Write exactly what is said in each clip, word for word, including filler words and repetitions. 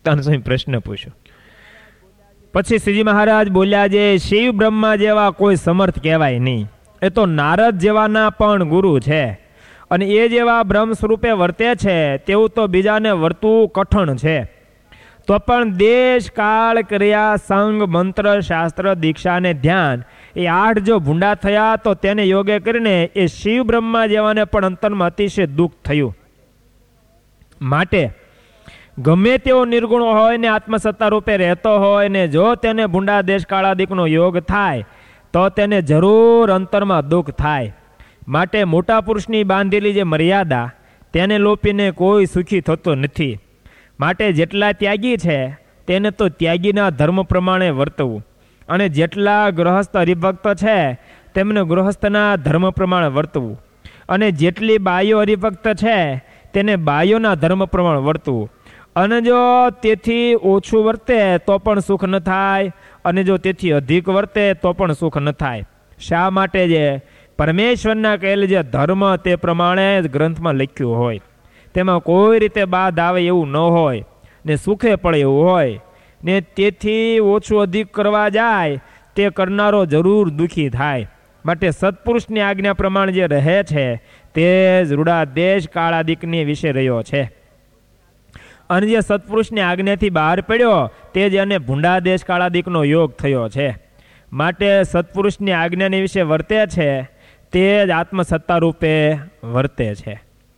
સચ્ચિદાનંદ સ્વામી પ્રશ્ન પૂછ્યો. પછી શ્રીજી મહારાજ બોલ્યા, જે શિવ બ્રહ્મા જેવા કોઈ સમર્થ કહેવાય નહીં, એ તો નારદ જેવાના પણ ગુરુ છે, અને એ જેવા બ્રહ્મ સ્વરૂપે વર્તે છે તેવું તો બીજાને વર્તવું કઠણ છે. તો પણ દેશ કાળ ક્રિયા સંગ મંત્ર શાસ્ત્ર દીક્ષા અને ધ્યાન એ આઠ જો ભૂંડા થયા તો તેને યોગે કરીને એ શિવ બ્રહ્મા જેવાને પણ અંતરમાં અતિશય દુઃખ થયું. માટે ગમે તેવો નિર્ગુણ હોય ને આત્મસત્તા રૂપે રહેતો હોય ને જો તેને ભૂંડા દેશ કાળાદિકનો યોગ થાય તો તેને જરૂર અંતરમાં દુઃખ થાય. માટે મોટા પુરુષની બાંધેલી જે મર્યાદા તેને લોપીને કોઈ સુખી થતો નથી. માટે જેટલા ત્યાગી છે તેને તો ત્યાગીના ધર્મ પ્રમાણે વર્તવું, અને જેટલા ગૃહસ્થ હરિભક્ત છે તેમને ગૃહસ્થના ધર્મ પ્રમાણે વર્તવું, અને જેટલી બાયો હરિભક્ત છે તેને બાયોના ધર્મ પ્રમાણે વર્તવું. અને જો તેથી ઓછું વર્તે તો પણ સુખ ન થાય, અને જો તેથી અધિક વર્તે તો પણ સુખ ન થાય. શા માટે? જે પરમેશ્વરના કહેલ જે ધર્મ તે પ્રમાણે જ ગ્રંથમાં લખ્યું હોય, તેમાં કોઈ રીતે બાદ આવે એવું ન હોય, ને સુખે પડે એવું હોય, ને તેથી ઓછું અધિક કરવા જાય તે કરનારો જરૂર દુઃખી થાય. માટે સત્પુરુષની આજ્ઞા પ્રમાણે જે રહે છે તે જ રૂડા દેશ કાળાદિકની વિશે રહ્યો છે. અને જે સત્પુરુષની આજ્ઞાથી બહાર પડ્યો તે જ એને ભૂંડા દેશ કાળાદિકનો યોગ થયો છે. માટે સત્પુરુષની આજ્ઞાની વિશે વર્તે છે તે જ આત્મસત્તા રૂપે વર્તે છે.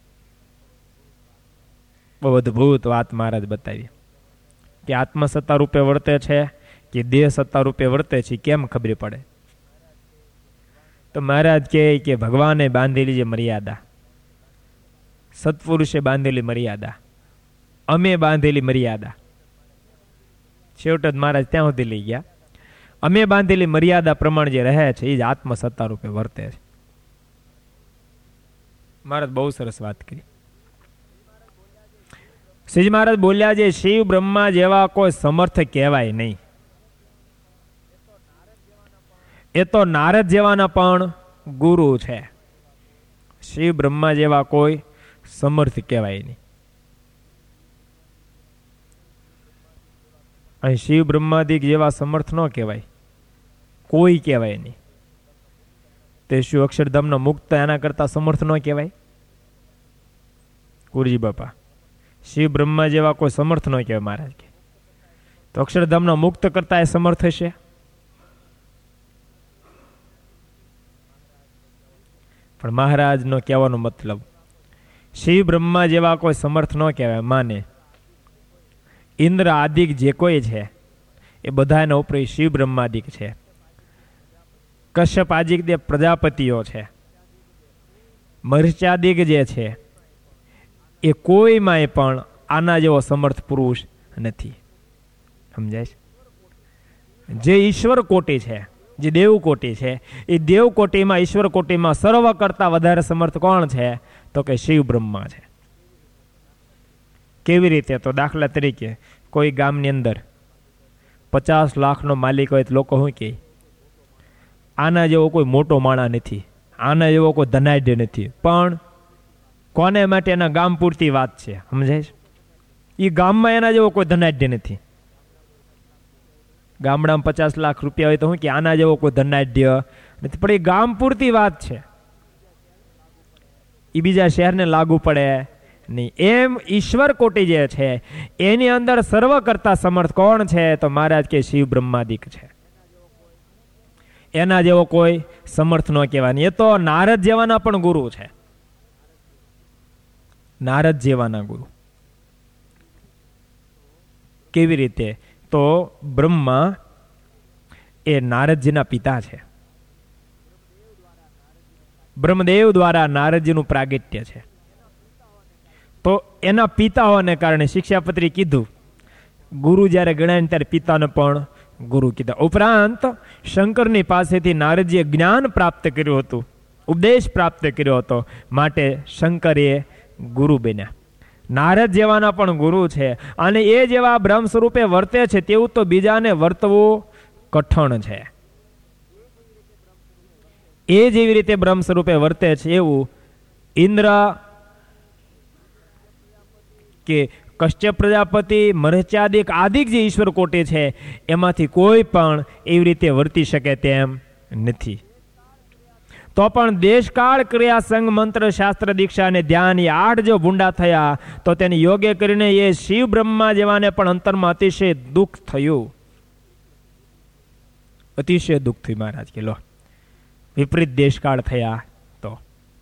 બહુ અદભુત વાત મહારાજ બતાવી કે આત્મસત્તા રૂપે વર્તે છે કે દેહ સત્તા રૂપે વર્તે છે, કેમ ખબર પડે? તો મહારાજ કહે કે ભગવાને બાંધેલી જે મર્યાદા, સત્પુરુષે બાંધેલી મર્યાદા, અમે બાંધેલી મર્યાદા, છેવટે જ મહારાજ ત્યાં સુધી લઈ ગયા. અમે બાંધેલી મર્યાદા પ્રમાણે જે રહે છે એ જ આત્મસત્તા રૂપે વર્તે છે. મહારાજ બહુ સરસ વાત કરી. શ્રીજી મહારાજ બોલ્યા, જે શિવ બ્રહ્મા જેવા કોઈ સમર્થ કહેવાય નહીં, એ તો નારદ જેવાના પણ ગુરુ છે. શિવ બ્રહ્મા જેવા કોઈ સમર્થ કહેવાય નહીં. અહીં શિવ બ્રહ્માદિક જેવા સમર્થ ન કહેવાય, કોઈ કહેવાય નહીં. તે શું અક્ષરધામનો મુક્ત એના કરતા સમર્થ ન કહેવાય? ગુરુજી બાપા, શિવ બ્રહ્મા જેવા કોઈ સમર્થ ન કહેવાય મહારાજ કે, તો અક્ષરધામનો મુક્ત કરતા એ સમર્થ હશે? પણ મહારાજનો કહેવાનો મતલબ શિવ બ્રહ્મા જેવા કોઈ સમર્થ ન કહેવાય. માને ઇન્દ્ર આદિક જે કોઈ છે એ બધાના ઉપરી શિવ બ્રહ્માદિક છે. કશ્યપ આદિક જે પ્રજાપતિઓ છે, મર્ચાદિક જે છે એ કોઈમાંય પણ આના જેવો સમર્થ પુરુષ નથી. સમજાય છે? જે ઈશ્વર કોટી છે, જે દેવ કોટી છે, એ દેવ કોટીમાં ઈશ્વર કોટીમાં સર્વ કરતા વધારે સમર્થ કોણ છે? તો કે શિવ બ્રહ્મા છે. કેવી રીતે? તો દાખલા તરીકે કોઈ ગામની અંદર પચાસ લાખનો માલિક હોય તો લોકો શું કહે? આના જેવો કોઈ મોટો માણા નથી, આના જેવો કોઈ ધનાઢ્ય નથી. પણ કોને માટે? એના ગામ પૂરતી વાત છે. સમજાય છે? એ ગામમાં એના જેવો કોઈ ધનાઢ્ય નથી. ગામડામાં પચાસ લાખ રૂપિયા હોય તો શું કે આના જેવો કોઈ ધનાઢ્ય નથી, પણ એ ગામ પૂરતી વાત છે, એ બીજા શહેરને લાગુ પડે નહીં. એમ ઈશ્વર કોટી જે છે એની અંદર સર્વ કરતા સમર્થ કોણ છે? તો મહારાજ કે શિવ બ્રહ્માદિક છે. એના જેવો કોઈ સમર્થ ન કહેવાની. એ તો નારદ જેવાના પણ ગુરુ છે. નારદ જેવાના ગુરુ કેવી રીતે? તો બ્રહ્મા એ નારદજીના પિતા છે. બ્રહ્મદેવ દ્વારા નારદજીનું પ્રાગટ્ય છે. તો એના પિતા હોવાને કારણે શિક્ષાપત્રી કીધું, ગુરુ જ્યારે ગણાય ત્યારે પિતાને પણ ગુરુ કીધા. ઉપરાંત શંકરની પાસેથી નારદજીએ જ્ઞાન પ્રાપ્ત કર્યું હતું, ઉપદેશ પ્રાપ્ત કર્યો હતો, માટે શંકર એ ગુરુ બન્યા. નારદ જેવાના પણ ગુરુ છે, અને એ જેવા બ્રહ્મ સ્વરૂપે વર્તે છે તેવું તો બીજાને વર્તવું કઠણ છે. એ જેવી રીતે બ્રહ્મ સ્વરૂપે વર્તે છે એવું ઇન્દ્ર કે કશ્યપ પ્રજાપતિ, મરચ્યાદિક આદિક જે ઈશ્વર કોટી છે એમાંથી કોઈ પણ એવી રીતે વર્તી શકે તેમ નથી. તો પણ દેશકાળ, ક્રિયા, સંગ, મંત્ર, શાસ્ત્ર, દીક્ષા અને ધ્યાન એ આઠ જો ભૂંડા થયા તો તેને યોગ્ય કરીને એ શિવ બ્રહ્મા જેવાને પણ અંતરમાં અતિશય દુઃખ થયું. અતિશય દુઃખ થયું મહારાજ કે લો વિપરીત દેશકાળ થયા. તો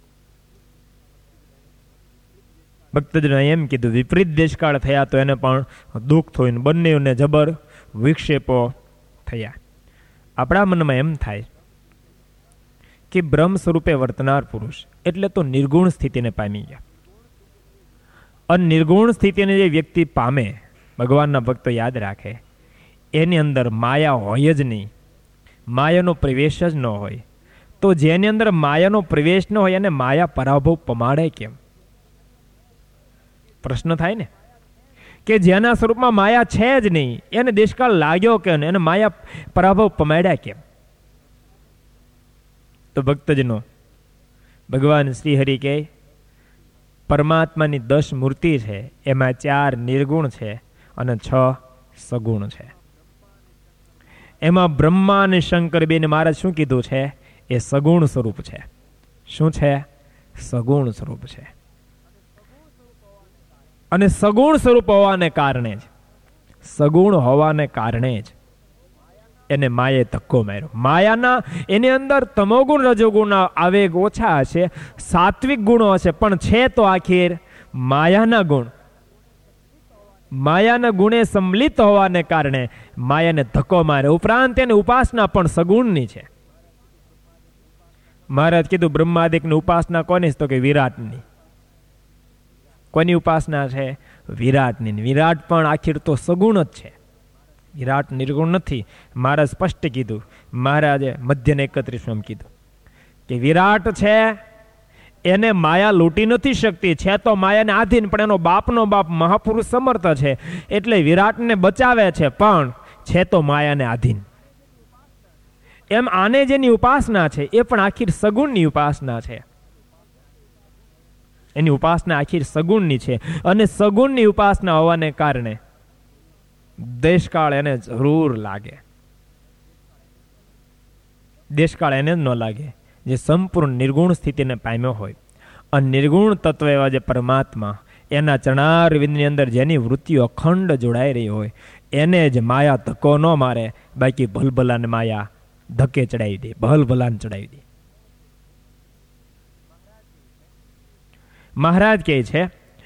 ભક્તજનો એમ કીધું વિપરીત દેશકાળ થયા તો એને પણ દુઃખ થયું. બંનેને જબર વિક્ષેપો થયા. આપણા મનમાં એમ થાય કે બ્રહ્મ સ્વરૂપે વર્તનાર પુરુષ એટલે તો નિર્ગુણ સ્થિતિને પામી ગયા. અને નિર્ગુણ સ્થિતિને જે વ્યક્તિ પામે, ભગવાનના ભક્તો યાદ રાખે, એની અંદર માયા હોય જ નહીં, માયાનો પ્રવેશ જ ન હોય. તો જેની અંદર માયાનો પ્રવેશ ન હોય એને માયા પરાભવ પમાડે કેમ? પ્રશ્ન થાય ને, કે જેના સ્વરૂપમાં માયા છે જ નહીં એને દેશકાળ લાગ્યો કેમ, એને માયા પરાભવ પમાડ્યા કેમ? તો ભક્તજનો, ભગવાન શ્રી હરિ કહે પરમાત્માની દસ મૂર્તિ છે, એમાં ચાર નિર્ગુણ છે અને છ સગુણ છે. એમાં બ્રહ્મા અને શંકર બેને મહારાજ શું કીધું છે? એ સગુણ સ્વરૂપ છે. શું છે? સગુણ સ્વરૂપ છે. અને સગુણ સ્વરૂપ હોવાને કારણે જ સગુણ હોવાને કારણે જ એને માયે ધક્કો માર્યો. માયાના એની અંદર તમોગુણ રજોગુણના આવેગ ઓછા હશે, સાત્વિક ગુણો હશે, પણ છે તો આખીર માયાના ગુણ. માયાના ગુણે સંમિલિત હોવાને કારણે માયાને ધક્કો માર્યો. ઉપરાંત તેની ઉપાસના પણ સગુણની છે. મહારાજ કીધું બ્રહ્માદિકની ઉપાસના કોની? તો કે વિરાટની. કોની ઉપાસના છે? વિરાટની. વિરાટ પણ આખીર તો સગુણ જ છે, વિરાટ નિર્ગુણ નથી. મહારાજ સ્પષ્ટ કીધું. મહારાજે મધ્યને એકત્રીસમાં કીધું કે વિરાટ છે એને માયા લૂંટી નથી શકતી, છે તો માયાને આધીન, પણ એનો બાપનો બાપ મહાપુરુષ સમર્થ છે એટલે વિરાટને બચાવે છે, પણ છે તો માયાને આધીન. એમ આને જેની ઉપાસના છે એ પણ આખીર સગુણની ઉપાસના છે. એની ઉપાસના આખીર સગુણની છે. અને સગુણની ઉપાસના હોવાને કારણે દેશકાળ એને જરૂર લાગે. દેશકાળ એને જ ન લાગે જે સંપૂર્ણ નિર્ગુણ સ્થિતિને પામ્યો હોય. અને નિર્ગુણ તત્વ એવા જે પરમાત્મા, એના ચરણારવિંદની અંદર જેની વૃત્તિઓ અખંડ જોડાઈ રહી હોય એને જ માયા ધક્કો ન મારે. બાકી ભલભલાને માયા ધક્કે ચડાવી દે, ભલભલાને ચડાવી દે. મહારાજ કહે છે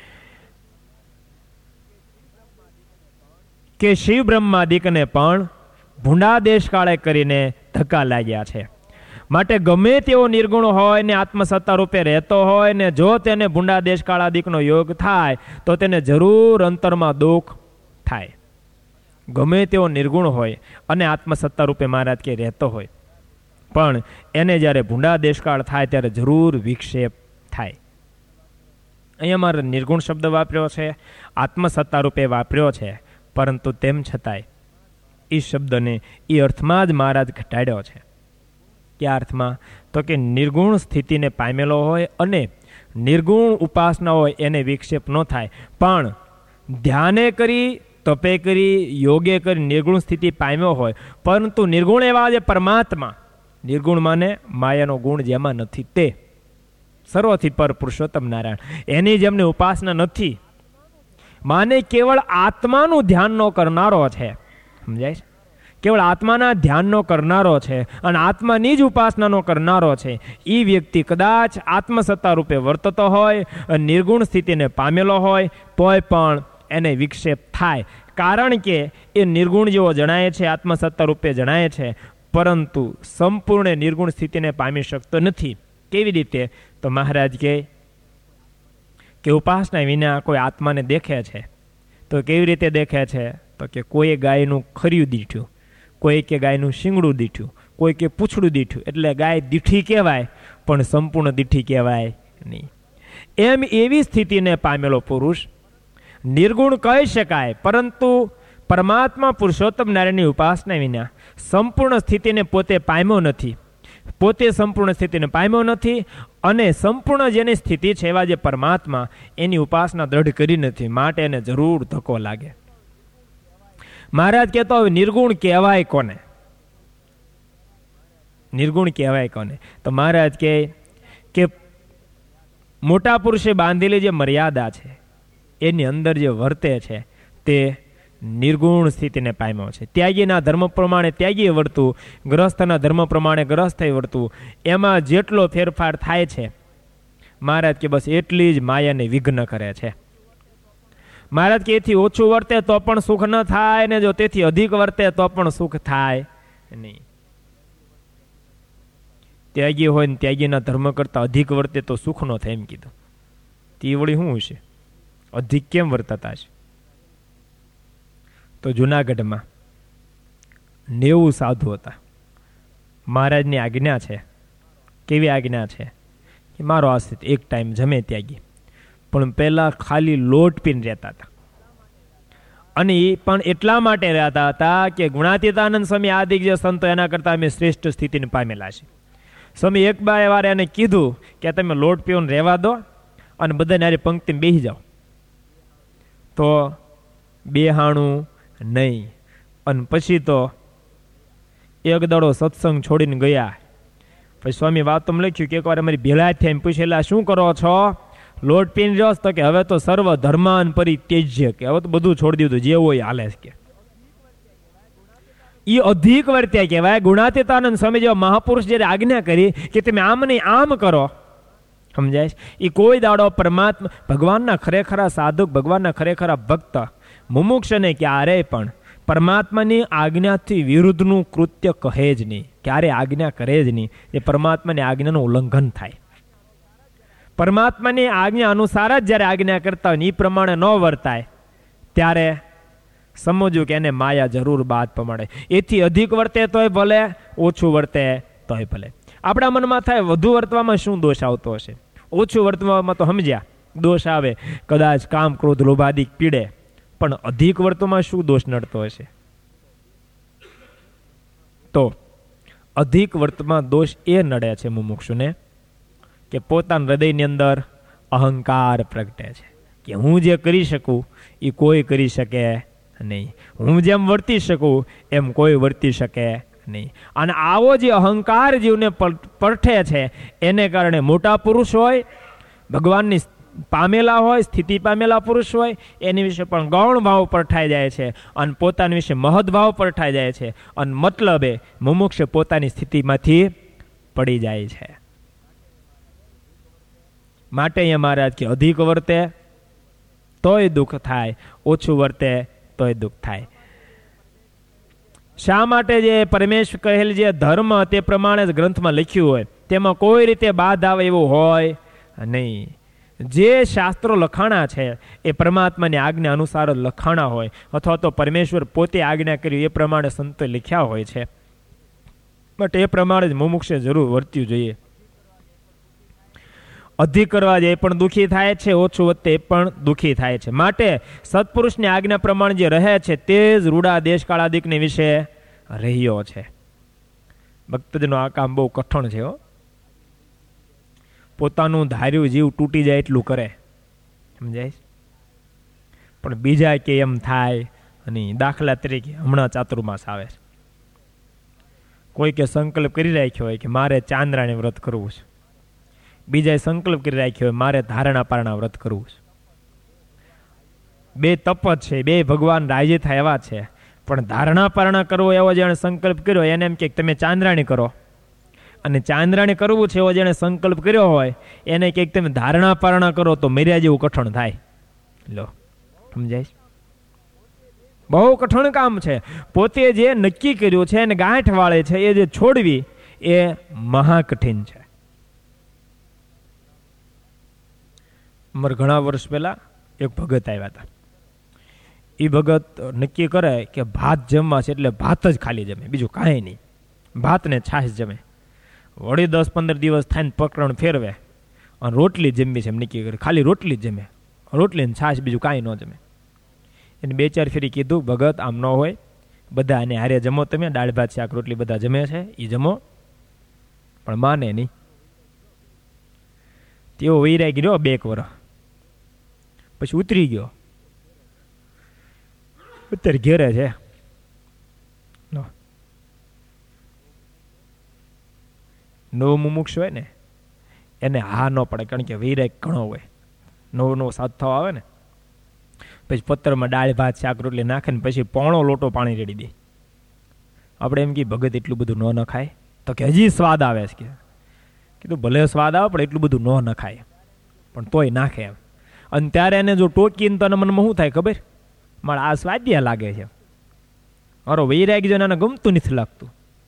કે શિવ બ્રહ્માદિકને પણ ભૂંડા દેશકાળે કરીને ધક્કા લાગ્યા છે. માટે ગમે તેવો નિર્ગુણ હોય ને આત્મસત્તા રૂપે રહેતો હોય ને જો તેને ભૂંડા દેશકાળાદિકનો યોગ થાય તો તેને જરૂર અંતરમાં દુઃખ થાય. ગમે તેવો નિર્ગુણ હોય અને આત્મસત્તા રૂપે મહારાજ કે રહેતો હોય, પણ એને જ્યારે ભૂંડા દેશકાળ થાય ત્યારે જરૂર વિક્ષેપ થાય. અહીંયા મારે નિર્ગુણ શબ્દ વાપર્યો છે, આત્મસત્તા રૂપે વાપર્યો છે, પરંતુ તેમ છતાંય એ શબ્દને એ અર્થમાં જ મહારાજ ઘટાડ્યો છે. કયા અર્થમાં? તો કે નિર્ગુણ સ્થિતિને પામેલો હોય અને નિર્ગુણ ઉપાસના હોય એને વિક્ષેપ ન થાય, પણ ધ્યાને કરી, તપે કરી, યોગે કરી નિર્ગુણ સ્થિતિ પામ્યો હોય, પરંતુ નિર્ગુણ એવા જે પરમાત્મા, નિર્ગુણ માને માયાનો ગુણ જેમાં નથી તે સર્વથી પર પુરુષોત્તમ નારાયણ, એની જેમની ઉપાસના નથી, માને કેવળ આત્માનું ધ્યાનનો કરનારો છે. સમજાય છે? કેવળ આત્માના ધ્યાનનો કરનારો છે અને આત્માની જ ઉપાસનાનો કરનારો છે. એ વ્યક્તિ કદાચ આત્મસત્તા રૂપે વર્તતો હોય અને નિર્ગુણ સ્થિતિને પામેલો હોય તોય પણ એને વિક્ષેપ થાય. કારણ કે એ નિર્ગુણ જેવો જણાય છે, આત્મસત્તા રૂપે જણાય છે, પરંતુ સંપૂર્ણ નિર્ગુણ સ્થિતિને પામી શકતો નથી. કેવી રીતે? તો મહારાજ કહે કે ઉપાસના વિના કોઈ આત્માને દેખે છે તો કેવી રીતે દેખે છે? તો કે કોઈ ગાયનું ખર્યું દીઠ્યું, કોઈ કે ગાયનું શીંગડું દીઠ્યું, કોઈ કે પૂંછડું દીઠ્યું, એટલે ગાય દીઠી કહેવાય પણ સંપૂર્ણ દીઠી કહેવાય નહીં. એમ એવી સ્થિતિને પામેલો પુરુષ નિર્ગુણ કહી શકાય, પરંતુ પરમાત્મા પુરુષોત્તમ નારાયણની ઉપાસના વિના સંપૂર્ણ સ્થિતિને પોતે પામ્યો નથી. પોતે સંપૂર્ણ સ્થિતિને પામ્યો નથી અને સંપૂર્ણ જેની સ્થિતિ છે એવા જે પરમાત્મા એની ઉપાસના દ્રઢ કરી નથી, માટે એને જરૂર ધક્કો લાગે. મહારાજ કહેતો હવે નિર્ગુણ કહેવાય કોને? નિર્ગુણ કહેવાય કોને? તો મહારાજ કહે કે મોટા પુરુષે બાંધેલી જે મર્યાદા છે એની અંદર જે વર્તે છે તે નિર્ગુણ સ્થિતિને પામ્યો છે. ત્યાગીના ધર્મ પ્રમાણે ત્યાગીએ વર્તું, ગ્રહસ્થના ધર્મ પ્રમાણે ગ્રહસ્થે વર્તું, એમાં જેટલો ફેરફાર થાય છે મહારાજ કે બસ એટલી જ માયાને વિઘ્ન કરે છે. મહારાજ કે એથી ઓછું વર્તે તો પણ સુખ ન થાય ને જો તેથી અધિક વર્તે તો પણ સુખ થાય નહીં. ત્યાગી હોય ને ત્યાગીના ધર્મ કરતા અધિક વર્તે તો સુખ નો થાય એમ કીધું. તે વળી શું હશે? અધિક કેમ વર્તતા છે? તો જુનાગઢમાં નેવું સાધુ હતા. મહારાજની આજ્ઞા છે. કેવી આજ્ઞા છે કે મારો આશ્રિત એક ટાઈમ જમે ત્યાગી, પણ પહેલા ખાલી લોટ પીને રહેતા હતા. અને એ પણ એટલા માટે રહેતા હતા કે ગુણાતીતાનંદ સ્વામી આદિક જે સંતો એના કરતા અમે શ્રેષ્ઠ સ્થિતિને પામેલા છે. સ્વામી એક બે વાર એને કીધું કે તમે લોટ પીઓને રહેવા દો અને બધાને આરી પંક્તિમાં બેસી જાઓ, તો બેહાણું નહીં. અને પછી તો એક દાડો સત્સંગ છોડીને ગયા. પછી સ્વામી વાતમાં લખ્યું કે એકવાર અમારી ભેળા થયા એમ પૂછેલા શું કરો છો? લોટ પીને રહ્યો તો કે હવે તો સર્વ ધર્માન પરિત્યજ્ય, કે હવે તો બધું છોડી દીધું, જેવું હોય હાલે કે. એ અધિક વર્ત્યા કહેવાય. ગુણાતીતાનંદ સ્વામી જેવા મહાપુરુષ જ્યારે આજ્ઞા કરી કે તમે આમ નહીં આમ કરો, સમજાય? એ કોઈ દાડો પરમાત્મા ભગવાનના ખરેખરા સાધક, ભગવાનના ખરેખરા ભક્ત મુમુક્ષને ક્યારેય પણ પરમાત્માની આજ્ઞાથી વિરુદ્ધનું કૃત્ય કહે જ નહીં, ક્યારેય આજ્ઞા કરે જ નહીં. એ પરમાત્માની આજ્ઞાનું ઉલ્લંઘન થાય. પરમાત્માની આજ્ઞા અનુસાર જ જ્યારે આજ્ઞા કરતા હોય ને એ પ્રમાણે ન વર્તાય ત્યારે સમજવું કે એને માયા જરૂર બાદ પ્રમાણે. એથી અધિક વર્તે તોય ભલે, ઓછું વર્તે તોય ભલે. આપણા મનમાં થાય વધુ વર્તવામાં શું દોષ આવતો હશે? ઓછું વર્તવામાં તો સમજ્યા દોષ આવે, કદાચ કામ ક્રોધ લોભાદિક પીડે, પણ અધિક વર્તમાં શું દોષ નડતો હશે? તો અધિક વર્તમાં દોષ એ નડે છે મુમુક્ષુને કે પોતાના હૃદયની અંદર અહંકાર પ્રગટે છે કે હું જે કરી શકું એ કોઈ કરી શકે નહીં, હું જેમ વર્તી શકું એમ કોઈ વર્તી શકે નહીં. અને આવો જે અહંકાર જીવને પડઠે છે એને કારણે મોટા પુરુષ હોય, ભગવાનની પામેલા હોય, સ્થિતિ પામેલા પુરુષ હોય, એની વિશે પણ ગૌણ ભાવ પરઠાઈ જાય છે અને પોતાની વિશે મહદભાવ પરઠાઈ જાય છે. અને મતલબે મુમુક્ષ પોતાની સ્થિતિમાંથી પડી જાય છે. માટે અહીંયા મહારાજ કે અધિક વર્તે તોય દુઃખ થાય, ઓછું વર્તે તોય દુઃખ થાય. શા માટે? જે પરમેશ્વર કહેલ જે ધર્મ તે પ્રમાણે જ ગ્રંથમાં લખ્યું હોય તેમાં કોઈ રીતે બાદ આવે એવું હોય નહીં. જે શાસ્ત્રો લખાણા છે એ પરમાત્માની આજ્ઞા અનુસાર જ લખાણા હોય, અથવા તો પરમેશ્વર પોતે આજ્ઞા કર્યું એ પ્રમાણે સંતો લખ્યા હોય છે. બટ એ પ્રમાણે જ મુમુક્ષે જરૂર વર્ત્યું જોઈએ. અધિક કરવા જાય પણ દુઃખી થાય છે, ઓછું વધતે એ પણ દુઃખી થાય છે. માટે સત્પુરુષની આજ્ઞા પ્રમાણે જે રહે છે તે જ રૂડા દેશકાળાદિકને વિશે રહ્યો છે. ભક્તજનો આ કામ બહુ કઠણ છે હો. પોતાનું ધાર્યું જીવ તૂટી જાય એટલું કરે, સમજાય? પણ બીજા કે એમ થાય નહીં. દાખલા તરીકે હમણાં ચાતુર્માસ આવે છે, કોઈ કે સંકલ્પ કરી રાખ્યો હોય કે મારે ચાંદ્રાણી વ્રત કરવું છે, બીજાએ સંકલ્પ કરી રાખ્યો હોય મારે ધારણા પારણા વ્રત કરવું છે. બે તપ જ છે, બે ભગવાન રાજી થાય એવા છે, પણ ધારણા પારણા કરવો એવો જેણે સંકલ્પ કર્યો એને એમ કે તમે ચાંદ્રાણી કરો, અને ચાંદ્રાણી કરવું છે એવો જેણે સંકલ્પ કર્યો હોય એને કંઈક તમે ધારણા પારણા કરો તો મર્યા જેવું કઠણ થાય. લો, સમજાય? બહુ કઠણ કામ છે. પોતે જે નક્કી કર્યું છે એને ગાંઠ વાળે છે એ જે છોડવી એ મહાકઠિન છે. અમારે ઘણા વર્ષ પહેલા એક ભગત આવ્યા હતા. એ ભગત નક્કી કરે કે ભાત જમવા છે એટલે ભાત જ ખાલી જમે, બીજું કાંઈ નહીં, ભાત ને છાશ જમે. વળી દસ પંદર દિવસ થાય ને પ્રકરણ ફેરવે અને રોટલી જમવી છે એમ નક્કી કરે, ખાલી રોટલી જ જમે, રોટલી ને છાશ, બીજું કાંઈ ન જમે. એને બે ચાર ફેરી કીધું ભગત આમ ન હોય, બધા એને હારે જમો, તમે દાળ ભાત શાક રોટલી બધા જમે છે એ જમો, પણ માને નહીં. તેઓ વૈરાગી રહ્યો બે એક વર્ષ, પછી ઉતરી ગયો, અત્યારે ઘેરે છે. નવો મુમુક્ષ હોય ને એને હા ન પડે, કારણ કે વૈરાગ ઘણો હોય. નવો નવો સાથ થવા આવે ને પછી પત્તરમાં દાળ ભાત શાક રોટલી નાખે ને પછી પોણો લોટો પાણી રેડી દે. આપણે એમ કે ભગત એટલું બધું ન ન ખાય, તો કે હજી સ્વાદ આવે છે. કીધું ભલે સ્વાદ આવે પણ એટલું બધું ન ન ખાય, પણ તોય નાખે એમ. અને ત્યારે એને જો ટોકીને તો મનમાં શું થાય ખબર? મારે આ સ્વાદ્ય લાગે છે. મારો વૈરાગ જો એને ગમતું નથી લાગતું,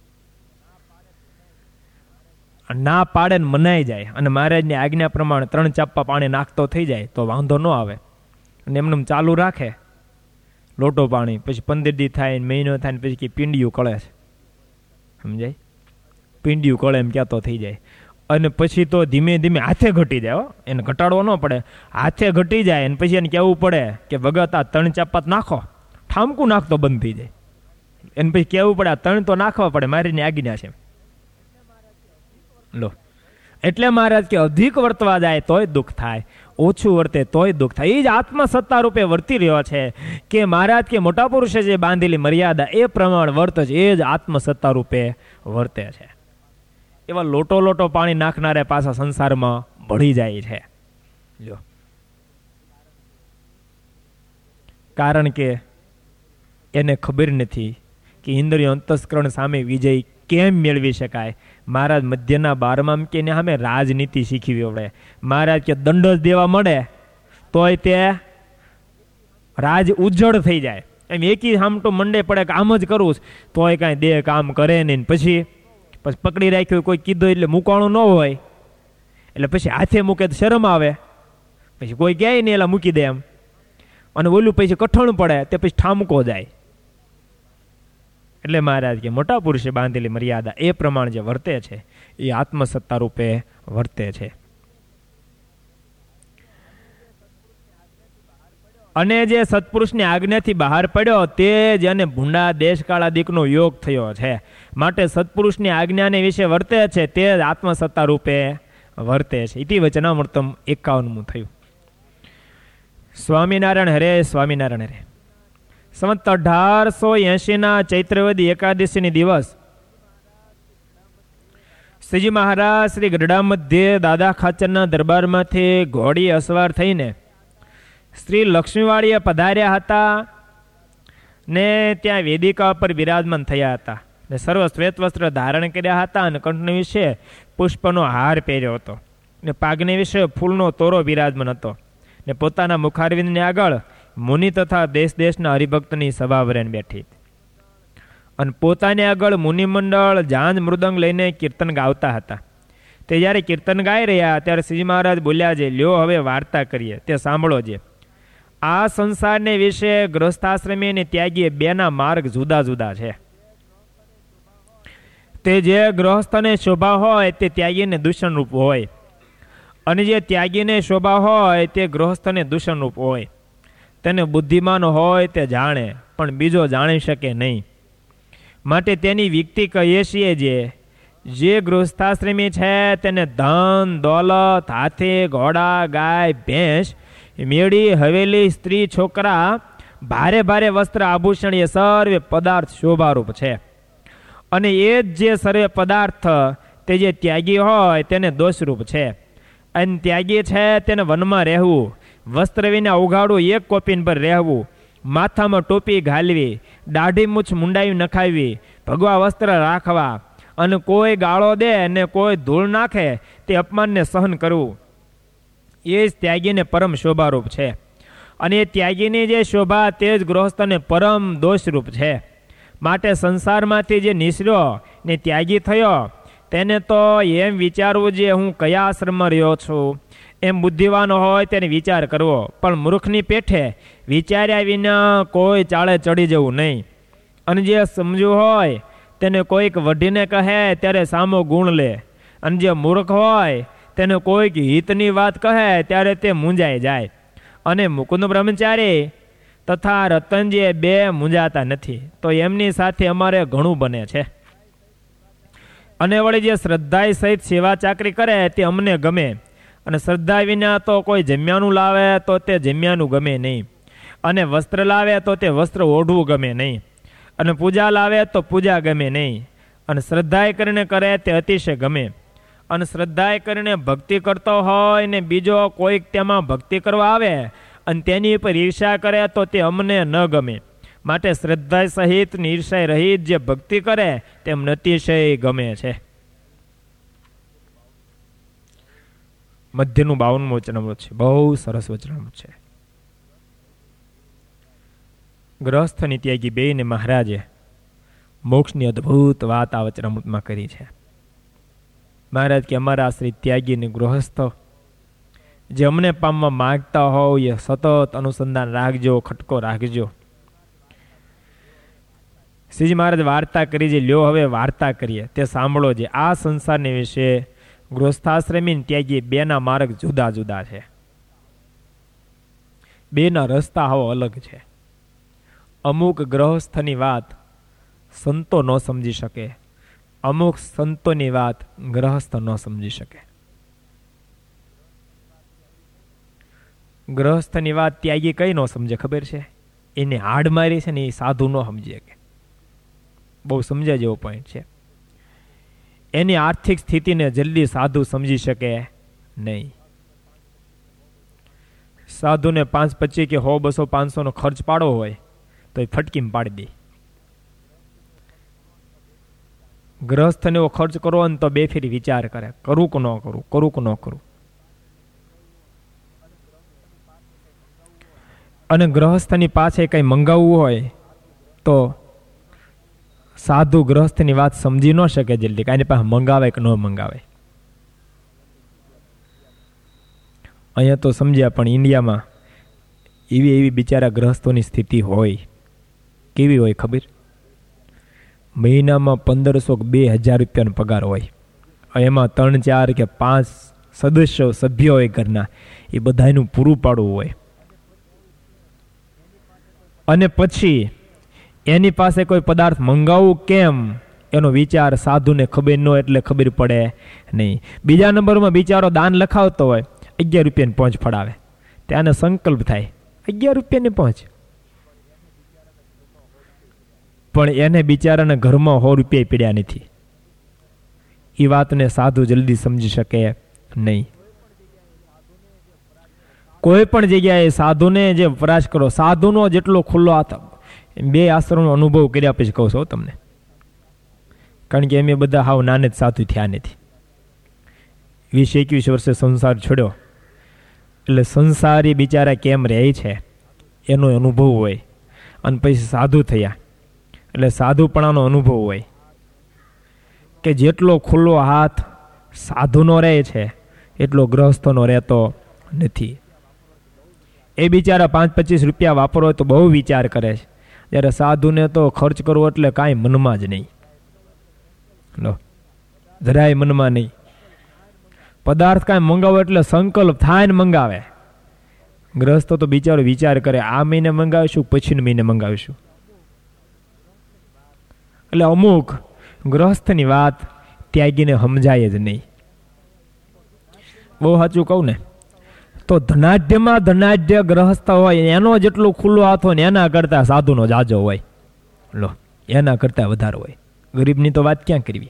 ના પાડે ને મનાઈ જાય અને મહારાજની આજ્ઞા પ્રમાણે ત્રણ ચાપ્પા પાણી નાખતો થઈ જાય તો વાંધો ન આવે. અને એમને ચાલુ રાખે લોટો પાણી, પછી પંદર દી થાય ને મહિનો થાય ને પછી કે પીંડિયું કળે છે, સમજાય? પીંડિયું કળે એમ ક્યાં તો થઈ જાય. અને પછી તો ધીમે ધીમે હાથે ઘટી જાય. હો, એને ઘટાડવો ન પડે, હાથે ઘટી જાય. અને પછી એને કહેવું પડે કે ભગત આ ત્રણ ચાપ્પા નાખો, ઠામકું નાખતો બંધ થઈ જાય. એને પછી કહેવું પડે આ ત્રણ તો નાખવા પડે, મારીની આજ્ઞા છે. લો, એટલે મહારાજ કે અધિક વર્તવા જાય તોય દુઃખ થાય, ઓછું વર્તે તોય દુઃખ થાય. એ જ આત્મસત્તા રૂપે વર્તી રહ્યો છે કે મહારાજ કે મોટા પુરુષે જે બાંધેલી મર્યાદા એ પ્રમાણ વર્ત છે, એ જ આત્મસત્તા રૂપે વર્તે છે. એવા લોટો લોટો પાણી નાખનારે પાછા સંસારમાં ભળી જાય છે. જો, કારણ કે એને ખબર નથી કે ઇન્દ્રિય અંતસ્કરણ સામે વિજય કેમ મેળવી શકાય. મહારાજ મધ્યના બારમાં કે સામે રાજનીતિ શીખવી પડે. મહારાજ કે દંડ જ દેવા મળે તોય તે રાજ ઉજ્જળ થઈ જાય. એમ એકી સામટો મંડે પડે કે આમ જ કરવું તોય કાંઈ દેહ કામ કરે નહીં. પછી પછી પકડી રાખ્યું, કોઈ કીધું એટલે મૂકવાનું ન હોય, એટલે પછી હાથે મૂકે તો શરમ આવે, પછી કોઈ કહે નહીં એટલે મૂકી દે એમ. અને ઓલું પછી કઠણ પડે તે પછી ઠામકો જાય. એટલે મહારાજ કે મોટા પુરુષે બાંધેલી મર્યાદા એ પ્રમાણે જે વર્તે છે એ આત્મસત્તા રૂપે વર્તે છે. અને જે સત્પુરુષની આજ્ઞાથી બહાર પડ્યો તે જ અને ભૂંડા દેશકાળાદિકનો યોગ થયો છે. માટે સત્પુરુષની આજ્ઞાને વિશે વર્તે છે તે જ આત્મસત્તા રૂપે વર્તે છે. ઇતિ વચનામૃતમ એકાવનમું થયું. સ્વામિનારાયણ હરે, સ્વામિનારાયણ હરે. સંવત અઢારસો એસી ના ચૈત્રવદી એકાદશીની દિવસ શ્રીજી મહારાજ શ્રી ગઢડા મધ્યે દાદા ખાચરના દરબારમાંથી ઘોડી અસવાર થઈને શ્રી લક્ષ્મીવાડીએ પધાર્યા હતા ને ત્યાં વેદિકા પર બિરાજમાન થયા હતા ને સર્વ શ્વેત વસ્ત્ર ધારણ કર્યા હતા અને કંઠને વિશે પુષ્પનો હાર પહેર્યો હતો ને પાગને વિશે ફૂલનો તોરો બિરાજમાન હતો ને પોતાના મુખારવિંદને આગળ મુનિ તથા દેશ દેશના હરિભક્તની સભા ભરીને બેઠી અને પોતાની આગળ મુનિમંડળ જાંજ મૃદંગ લઈને કીર્તન ગાવતા હતા. તે જ્યારે કીર્તન ગાઈ રહ્યા ત્યારે શ્રીજી મહારાજ બોલ્યા છે, લ્યો હવે વાર્તા કરીએ, તે સાંભળો છે. આ સંસારને વિશે ગૃહસ્થાશ્રમી અને ત્યાગી બેના માર્ગ જુદા જુદા છે. તે જે ગૃહસ્થને શોભા હોય તે ત્યાગીને દૂષણરૂપ હોય, અને જે ત્યાગીને શોભા હોય તે ગૃહસ્થને દૂષણરૂપ હોય. તેને બુદ્ધિમાન હોય તે જાણે, પણ બીજો જાણી શકે નહીં. માટે તેની વ્યક્તિ કહીએ છીએ જે જે ગૃહસ્થાશ્રમી છે તેને ધન દોલત, હાથી ઘોડા ગાય ભેંસ મેળી હવેલી સ્ત્રી છોકરા ભારે ભારે વસ્ત્ર આભૂષણ એ સર્વે પદાર્થ શોભારૂપ છે. અને એ જ જે સર્વે પદાર્થ તે જે ત્યાગી હોય તેને દોષરૂપ છે. અને ત્યાગી છે તેને વનમાં રહેવું, વસ્ત્ર વિના ઉઘાડું એક કોપીન પર રહેવું, માથામાં ટોપી ઘાલવી, દાઢી મૂછ મુંડાઈ નખાવી, ભગવા વસ્ત્ર રાખવા, અને કોઈ ગાળો દે અને કોઈ ધૂળ નાખે તે અપમાનને સહન કરવું, એ જ ત્યાગીને પરમ શોભારૂપ છે. અને એ ત્યાગીની જે શોભા તે જ ગૃહસ્થને પરમ દોષરૂપ છે. માટે સંસારમાંથી જે નિસર્યો ને ત્યાગી થયો તેને તો એમ વિચારવું જે હું કયા આશ્રમમાં રહ્યો છું, એમ બુદ્ધિવાન હોય તેને વિચાર કરવો. પણ મૂર્ખની પેઠે વિચાર્યા વિના કોઈ ચાળે ચડી જવું નહીં. અને જે સમજવું હોય તેને કોઈક વઢીને કહે ત્યારે સામો ગુણ લે, અને જે મૂર્ખ હોય તેને કોઈક હિતની વાત કહે ત્યારે તે મૂંઝાઈ જાય. અને મુકુંદ બ્રહ્મચારી તથા રતનજી બે મૂંઝાતા નથી, તો એમની સાથે અમારે ઘણું બને છે. અને વળી જે શ્રદ્ધા સહિત સેવા ચાકરી કરે તે અમને ગમે, અને શ્રદ્ધા વિના તો કોઈ જમ્યાનું લાવે તો તે જમ્યાનું ગમે નહીં, અને વસ્ત્ર લાવે તો તે વસ્ત્ર ઓઢવું ગમે નહીં, અને પૂજા લાવે તો પૂજા ગમે નહીં, અને શ્રદ્ધાએ કરીને કરે તે અતિશય ગમે. અને શ્રદ્ધાએ કરીને ભક્તિ કરતો હોય ને બીજો કોઈક તેમાં ભક્તિ કરવા આવે અને તેની ઉપર ઈર્ષા કરે તો તે અમને ન ગમે. માટે શ્રદ્ધા સહિત ઈર્ષા રહિત જે ભક્તિ કરે તેમ અતિશય ગમે છે. મધ્યનું બાવનમું વચનામૃત છે, બહુ સરસ વચનામૃત છે. ગ્રહસ્થ અને ત્યાગી બે ને મહારાજે મોક્ષની અદ્ભુત વાત આ વચનામૃતમાં કરી છે. મહારાજ કે અમારા આશ્રિત ત્યાગી ને ગૃહસ્થ જે અમને પામવા માંગતા હોવ એ સતત અનુસંધાન રાખજો, ખટકો રાખજો. શ્રીજી મહારાજ વાર્તા કરી છે, લ્યો હવે વાર્તા કરીએ, તે સાંભળો. જે આ સંસારને વિશે ગૃહસ્થાશ્રમી ત્યાગી બેના માર્ગ જુદા જુદા છે, બેના રસ્તા હાવ અલગ છે. અમુક ગ્રહસ્થની વાત સંતો ન સમજી શકે, અમુક સંતોની વાત ગ્રહસ્થ ન સમજી શકે. ગ્રહસ્થની વાત ત્યાગી કઈ ન સમજે ખબર છે? એને હાડ મારી છે ને એ સાધુ ન સમજી શકે. બહુ સમજ્યા જેવો પોઈન્ટ છે. એની આર્થિક સ્થિતિને જલ્દી સાધુ સમજી શકે નહીં. સાધુને પાંચ પચીસ કે સો બસો પાંચસો નો ખર્ચ પાડવો હોય તો એ ફટકીમાં પાડી દે. ગ્રહસ્થને એવો ખર્ચ કરવો ને તો બે ફેરી વિચાર કરે, કરું કે ન કરું, કરું કે ન કરું. અને ગ્રહસ્થની પાછે કઈ મંગાવવું હોય તો સાધુ ગ્રહસ્થની વાત સમજી ન શકે જલ્દી, કાંઈ પાસે મંગાવે કે ન મંગાવે. અહીંયા તો સમજ્યા, પણ ઇન્ડિયામાં એવી એવી બિચારા ગ્રહસ્થોની સ્થિતિ હોય. કેવી હોય ખબર? મહિનામાં પંદરસો કે બે હજાર રૂપિયાનો પગાર હોય, એમાં ત્રણ ચાર કે પાંચ સદસ્યો સભ્યો હોય ઘરના, એ બધાનું પૂરું પાડવું હોય. અને પછી એની પાસે કોઈ પદાર્થ મંગાવવું કેમ એનો વિચાર સાધુને ખબર ન, એટલે ખબર પડે નહીં. બીજા નંબરમાં બિચારો દાન લખાવતો હોય, અગિયાર રૂપિયાની પહોંચ ફડાવે, ત્યાંને સંકલ્પ થાય અગિયાર રૂપિયાની પહોંચ, પણ એને બિચારાના ઘરમાં સો રૂપિયા પીડ્યા નથી. એ વાતને સાધુ જલ્દી સમજી શકે નહીં. કોઈ પણ જગ્યાએ સાધુને જે વપરાશ કરો, સાધુનો જેટલો ખુલ્લો હાથ, બે આશ્રમનો અનુભવ કર્યા પછી કહું છું તમને, કારણ કે એમ બધા હાવ નાને જ સાધુ થયા નથી. વીસ એકવીસ વર્ષે સંસાર છોડ્યો એટલે સંસારી બિચારા કેમ રહે છે એનો અનુભવ હોય, અને પછી સાધુ થયા એટલે સાધુપણાનો અનુભવ હોય કે જેટલો ખુલ્લો હાથ સાધુનો રહે છે એટલો ગ્રહસ્થોનો રહેતો નથી. એ બિચારા પાંચ પચીસ રૂપિયા વાપરો તો બહુ વિચાર કરે છે, જ્યારે સાધુને તો ખર્ચ કરવો એટલે કાંઈ મનમાં જ નહીં, લો જરાય મનમાં નહીં. પદાર્થ કાંઈ મંગાવો એટલે સંકલ્પ થાય ને મંગાવે. ગ્રસ્તો તો બિચારો વિચાર કરે, આ મહિને મંગાવીશું, પછીના મહિને મંગાવીશું. એટલે અમુક ગ્રહસ્થની વાત ત્યાગીને સમજાય જ નહીં. બહુ સાચું કહું ને તો ધનાઢ્યમાં ધનાઢ્ય ગ્રહસ્થ હોય એનો જેટલો ખુલ્લો હાથ હોય ને એના કરતા સાધુનો જાજો હોય, લો એના કરતા વધારે હોય. ગરીબની તો વાત ક્યાં કરવી?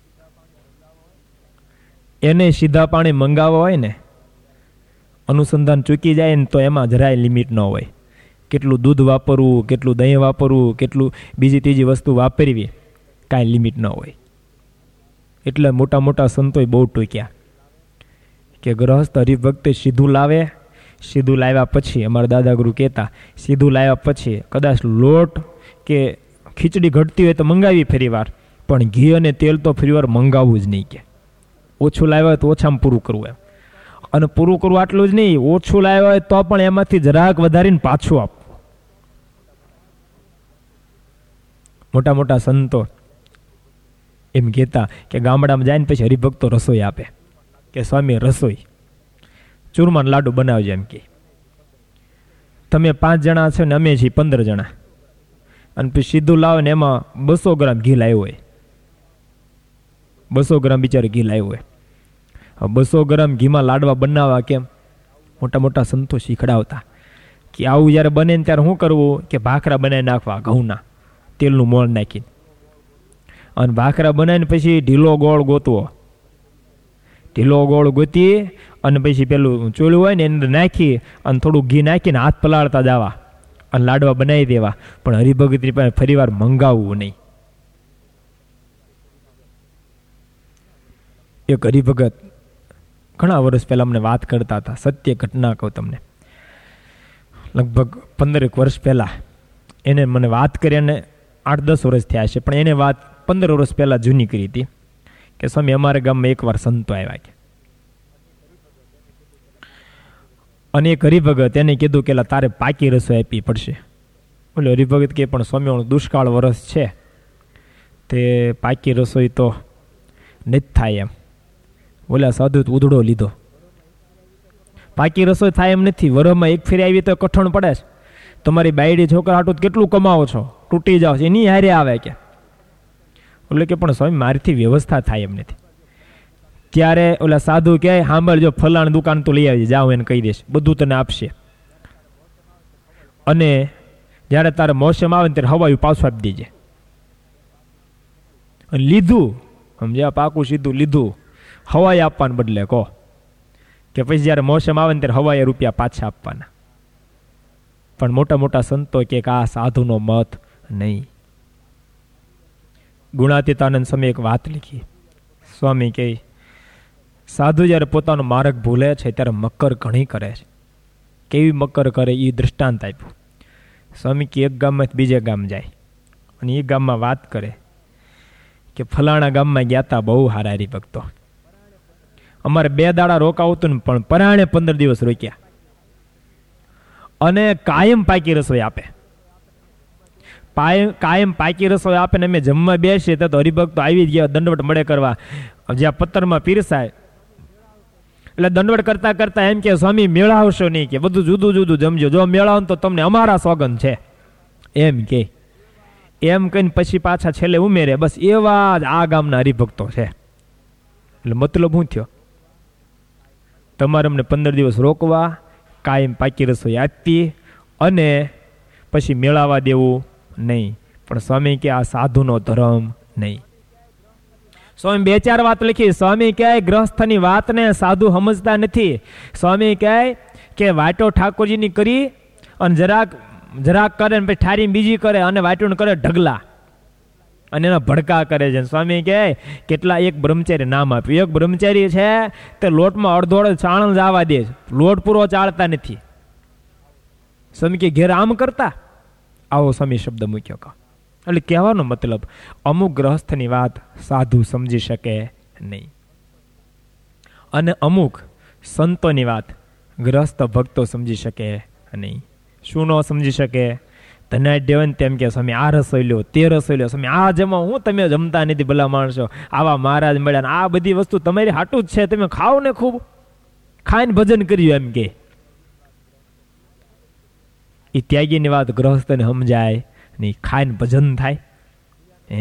એને સીધા પાણી મંગાવવા હોય ને, અનુસંધાન ચૂકી જાય ને તો એમાં જરાય લિમિટ ન હોય. કેટલું દૂધ વાપરવું, કેટલું દહીં વાપરવું, કેટલું બીજી ત્રીજી વસ્તુ વાપરવી, કાંઈ લિમિટ ન હોય. એટલે મોટા મોટા સંતોએ બહુ ટૂક્યા કે ગ્રહસ્થ હરિભક્ત સીધું લાવે, સીધું લાવ્યા પછી, અમારા દાદા ગુરુ કહેતા, સીધું લાવ્યા પછી કદાચ લોટ કે ખીચડી ઘટતી હોય તો મંગાવી ફરી વાર, પણ ઘી અને તેલ તો ફરી વાર મંગાવવું જ નહીં. કે ઓછું લાવ્યા હોય તો ઓછામાં પૂરું કરવું એમ, અને પૂરું કરવું આટલું જ નહીં, ઓછું લાવ્યા હોય તો પણ એમાંથી જરાક વધારીને પાછું આપવું. મોટા મોટા સંતો એમ કહેતા કે ગામડામાં જાય ને પછી હરિભક્તો રસોઈ આપે કે સ્વામી રસોઈ ચૂરમાના લાડુ બનાવજો એમ કે. તમે પાંચ જણા છો ને અમે છીએ પંદર જણા, અને પછી સીધું લાવો ને એમાં બસો ગ્રામ ઘી લાવ્યો હોય, બસો ગ્રામ બિચારો ઘી લાવ્યો હોય. હવે બસો ગ્રામ ઘીમાં લાડવા બનાવવા કેમ? મોટા મોટા સંતો શીખડાવતા કે આવું જ્યારે બને ને ત્યારે શું કરવું કે ભાખરા બનાવી નાખવા ઘઉંના તેલનું મોણ નાખીને, અને ભાખરા બનાવીને પછી ઢીલો ગોળ ગોતવો. ઢીલો ગોળ ગોતી અને પછી પેલું ચોલું હોય ને એની અંદર નાખી અને થોડું ઘી નાખીને હાથ પલાળતા જવા અને લાડવા બનાવી દેવા. પણ હરિભગતની પાસે ફરી વાર મંગાવવું નહીં. એક હરિભગત ઘણા વર્ષ પહેલા અમને વાત કરતા હતા, સત્ય ઘટના કહું તમને, લગભગ પંદરેક વર્ષ પહેલા એને મને વાત કરી, અને આઠ દસ વર્ષ થયા છે, પણ એને વાત પંદર વર્ષ પહેલા જૂની કરી હતી કે સ્વામી અમારા ગામમાં એકવાર સંતો આવ્યા કે, અને એક હરિભગત એને કીધું કે તારે પાકી રસોઈ આપવી પડશે. બોલે હરિભગત કે પણ સ્વામી દુષ્કાળ વર્ષ છે તે પાકી રસોઈ તો નથી થાય એમ. બોલ્યા સાધુ ઉધડો લીધો, પાકી રસોઈ થાય એમ નથી, વરમાં એક ફેરી આવી તો કઠણ પડે છે. તમારી બાયડી છોકરા હાટું કેટલું કમાવો છો, તૂટી જાઓ છો, એની હારે આવે કે. એટલે કે પણ સ્વામી મારીથી વ્યવસ્થા થાય એમ નથી. ત્યારે ઓલા સાધુ કહે સાંભળજો, ફલાણ દુકાન તો લઈ આવજે, જાઓ એને કહી દેશે, બધું તને આપશે, અને જ્યારે તારે મોસમ આવે ને ત્યારે હવાયું પાછું આપી દેજે. અને લીધું, સમજ્યા, પાકું સીધું લીધું, હવાઈ આપવાને બદલે કહો કે પછી જ્યારે મોસમ આવે ને ત્યારે હવાઈ રૂપિયા પાછા આપવાના. પણ મોટા મોટા સંતો કે આ સાધુનો મત નહીં. ગુણાતીતાનંદ સ્વામી એક વાત લીધી. સ્વામી કહે સાધુ જ્યારે પોતાનો માર્ગ ભૂલે છે ત્યારે મકર ઘણી કરે છે. કેવી મકર કરે એ દૃષ્ટાંત આપ્યું. સ્વામી કે એક ગામમાંથી બીજે ગામ જાય અને એ ગામમાં વાત કરે કે ફલાણા ગામમાં ગયા હતા બહુ હારા હરિભક્તો, અમારે બે દાડા રોકાવતું ને પણ પરાણે પંદર દિવસ રોક્યા, અને કાયમ પાકી રસોઈ આપે. કાયમ પાકી રસોઈ આપે ને અમે જમવા બેસીએ તો હરિભક્તો આવી જ ગયા દંડવટ મળે કરવા. જ્યાં પત્તરમાં પીરસાય એટલે દંડવટ કરતા કરતા એમ કે સ્વામી મેળાવશો નહીં, કે બધું જુદું જુદું જમજો, જો મેળાવ તો તમને અમારા સોગંદ છે એમ કે. એમ કહીને પછી પાછા છેલ્લે ઉમેરે બસ એવા જ આ ગામના હરિભક્તો છે. એટલે મતલબ શું થયો? તમારે અમને પંદર દિવસ રોકવા, કાયમ પાકી રસોઈ આપવી અને પછી મેળાવા દેવું નહીં. પણ સ્વામી કે આ સાધુનો ધર્મ નહીં. સ્વામી બે ચાર વાત લખી. સ્વામી કહે ગ્રહસ્થની વાતને સાધુ સમજતા નથી. સ્વામી કહે કે વાટો ઠાકોરજીની કરી અને જરાક જરાક કરે ને પછી ઠારી બીજી કરે અને વાટું કરે ઢગલા અને એના ભડકા કરે છે. સ્વામી કહે કેટલા એક બ્રહ્મચારી નામ આપ્યું. એક બ્રહ્મચારી છે તે લોટમાં અડધો અડધ ચાણ જ આવવા દે, લોટ પૂરો ચાળતા નથી. સ્વામી કે ઘેર આમ કરતા આવો સ્વામી શબ્દ મૂક્યો કહો. એટલે કહેવાનો મતલબ અમુક ગ્રહસ્થની વાત સાધુ સમજી શકે નહીં, અને અમુક સંતોની વાત ગ્રહસ્થ ભક્તો સમજી શકે નહીં. શું ન સમજી શકે? ધનાઢ્ય દેવન તેમ કે સ્વામી આ રસોઈ લ્યો, તે રસોઈ લ્યો, સ્વામી આ જમો, હું તમે જમતા નથી ભલા માણસો, આવા મહારાજ મળ્યા ને આ બધી વસ્તુ તમારી હાટું જ છે, તમે ખાઓ ને ખૂબ, ખાઈને ભજન કર્યું એમ કે. એ ત્યાગીની વાત ગ્રહસ્થને સમજાય નહીં, ખાઈને ભજન થાય. હે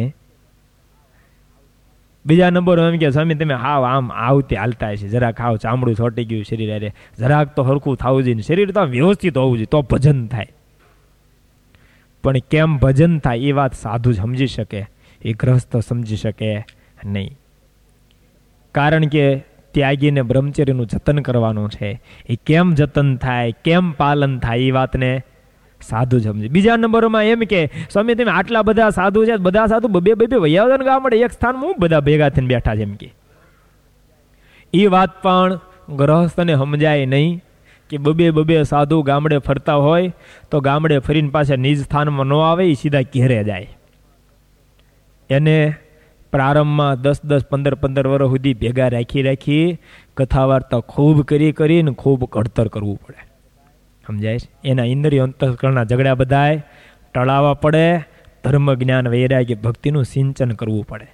બીજા નંબર એમ કે સ્વામી તમે હાવ આમ આવતી હાલતા છે, જરાક હાવ ચામડું છોટી ગયું શરીર, અરે જરાક તો હરખું થવું જોઈએ, શરીર તો વ્યવસ્થિત હોવું જોઈએ તો ભજન થાય. પણ કેમ ભજન થાય એ વાત સાધુ જ સમજી શકે, એ ગ્રહસ્થ સમજી શકે નહીં. કારણ કે ત્યાગીને બ્રહ્મચર્યનું જતન કરવાનું છે. એ કેમ જતન થાય, કેમ પાલન થાય, એ વાતને સાધુ સમજે. બીજા નંબરમાં એમ કે સ્વામી તમે આટલા બધા સાધુ છે, બધા સાધુ બબે બબે વૈયાવદન ગામડે એક સ્થાનમાં હું બધા ભેગા થઈને બેઠા છે એમ કે. એ વાત પણ ગ્રહસ્થને સમજાય નહીં કે બબે બબે સાધુ ગામડે ફરતા હોય તો ગામડે ફરીને પાછા નિજ સ્થાનમાં ન આવે, એ સીધા ઘેરે જાય. એને પ્રારંભમાં દસ દસ પંદર પંદર વર્ષ સુધી ભેગા રાખી રાખી કથા વાર્તા ખૂબ કરી કરીને ખૂબ ઘડતર કરવું પડે. સમજાય છે? એના ઇન્દ્રિય અંતઃકરણના ઝઘડા બધાય ટળાવવા પડે, ધર્મ જ્ઞાન વૈરાગ્ય ભક્તિનું સિંચન કરવું પડે.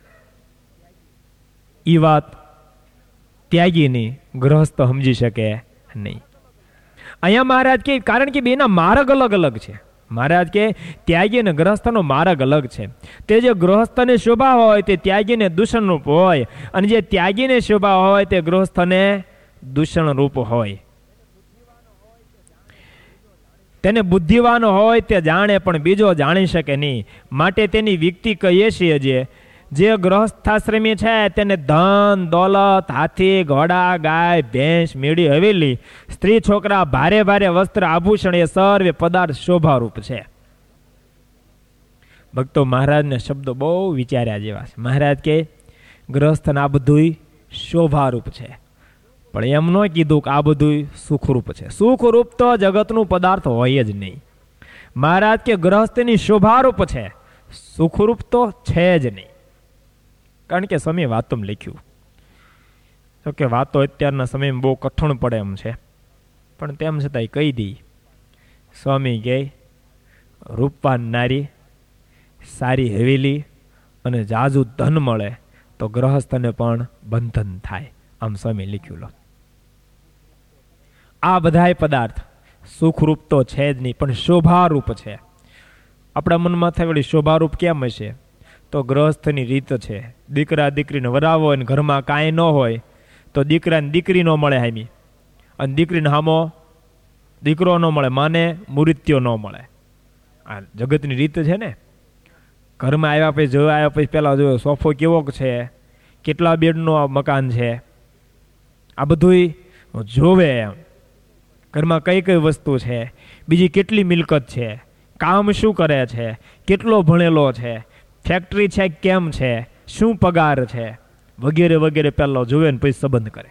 એ વાત ત્યાગીની ગ્રહસ્થ સમજી શકે નહીં. અહીંયા મહારાજ કે કારણ કે બેના માર્ગ અલગ અલગ છે. મહારાજ કે ત્યાગી અને ગ્રહસ્થનો માર્ગ અલગ છે. તે જે ગૃહસ્થને શોભા હોય તે ત્યાગીને દૂષણ રૂપ હોય, અને જે ત્યાગીને શોભા હોય તે ગૃહસ્થને દૂષણ રૂપ હોય. તેને બુદ્ધિવાન હોય તે જાણે, પણ બીજો જાણી શકે નહીં. માટે તેની વ્યક્તિ કહીએ છીએ જે જે ગૃહસ્થાશ્રમી છે તેને ધન દોલત, હાથી ઘોડા ગાય ભેંસ મેળી હવેલી સ્ત્રી છોકરા ભારે ભારે વસ્ત્ર આભૂષણ એ સર્વે પદાર્થ શોભારૂપ છે. ભક્તો મહારાજના શબ્દો બહુ વિચાર્યા જેવા છે. મહારાજ કે ગૃહસ્થને આ બધું શોભારૂપ છે, પણ એમ ન કીધું કે આ બધું સુખરૂપ છે. સુખરૂપ તો જગતનું પદાર્થ હોય જ નહીં. મહારાજ કે ગૃહસ્થની શોભારૂપ છે, સુખરૂપ તો છે જ નહીં. કારણ કે સમય વાતોમાં લખ્યું તો કે વાતો અત્યારના સમયમાં બહુ કઠણ પડે એમ છે, પણ તેમ છતાંય કહી દઈ. સ્વામી કહે રૂપવાન નારી, સારી હવેલી અને જાજુ ધન મળે તો ગ્રહસ્થને પણ બંધન થાય. આમ સ્વામી લખ્યું લો. આ બધાય પદાર્થ સુખરૂપ તો છે જ નહીં, પણ શોભારૂપ છે. આપણા મનમાં થાય વળી શોભારૂપ કેમ હશે? તો ગ્રહસ્થની રીત છે. દીકરા દીકરીને વરાવો અને ઘરમાં કાંઈ ન હોય તો દીકરાને દીકરી ન મળે હામી, અને દીકરીને હામો દીકરો ન મળે, માને મૃત્યુ ન મળે. આ જગતની રીત છે ને. ઘરમાં આવ્યા પછી જોવા આવ્યા પછી પહેલાં જોયો સોફો કેવો છે, કેટલા બેડનું આ મકાન છે, આ બધું જોવે. એમ ઘરમાં કઈ કઈ વસ્તુ છે, બીજી કેટલી મિલકત છે, કામ શું કરે છે, કેટલો ભણેલો છે, ફેક્ટરી છે કેમ છે, શું પગાર છે, વગેરે વગેરે પહેલો જોવે ને પછી સંબંધ કરે.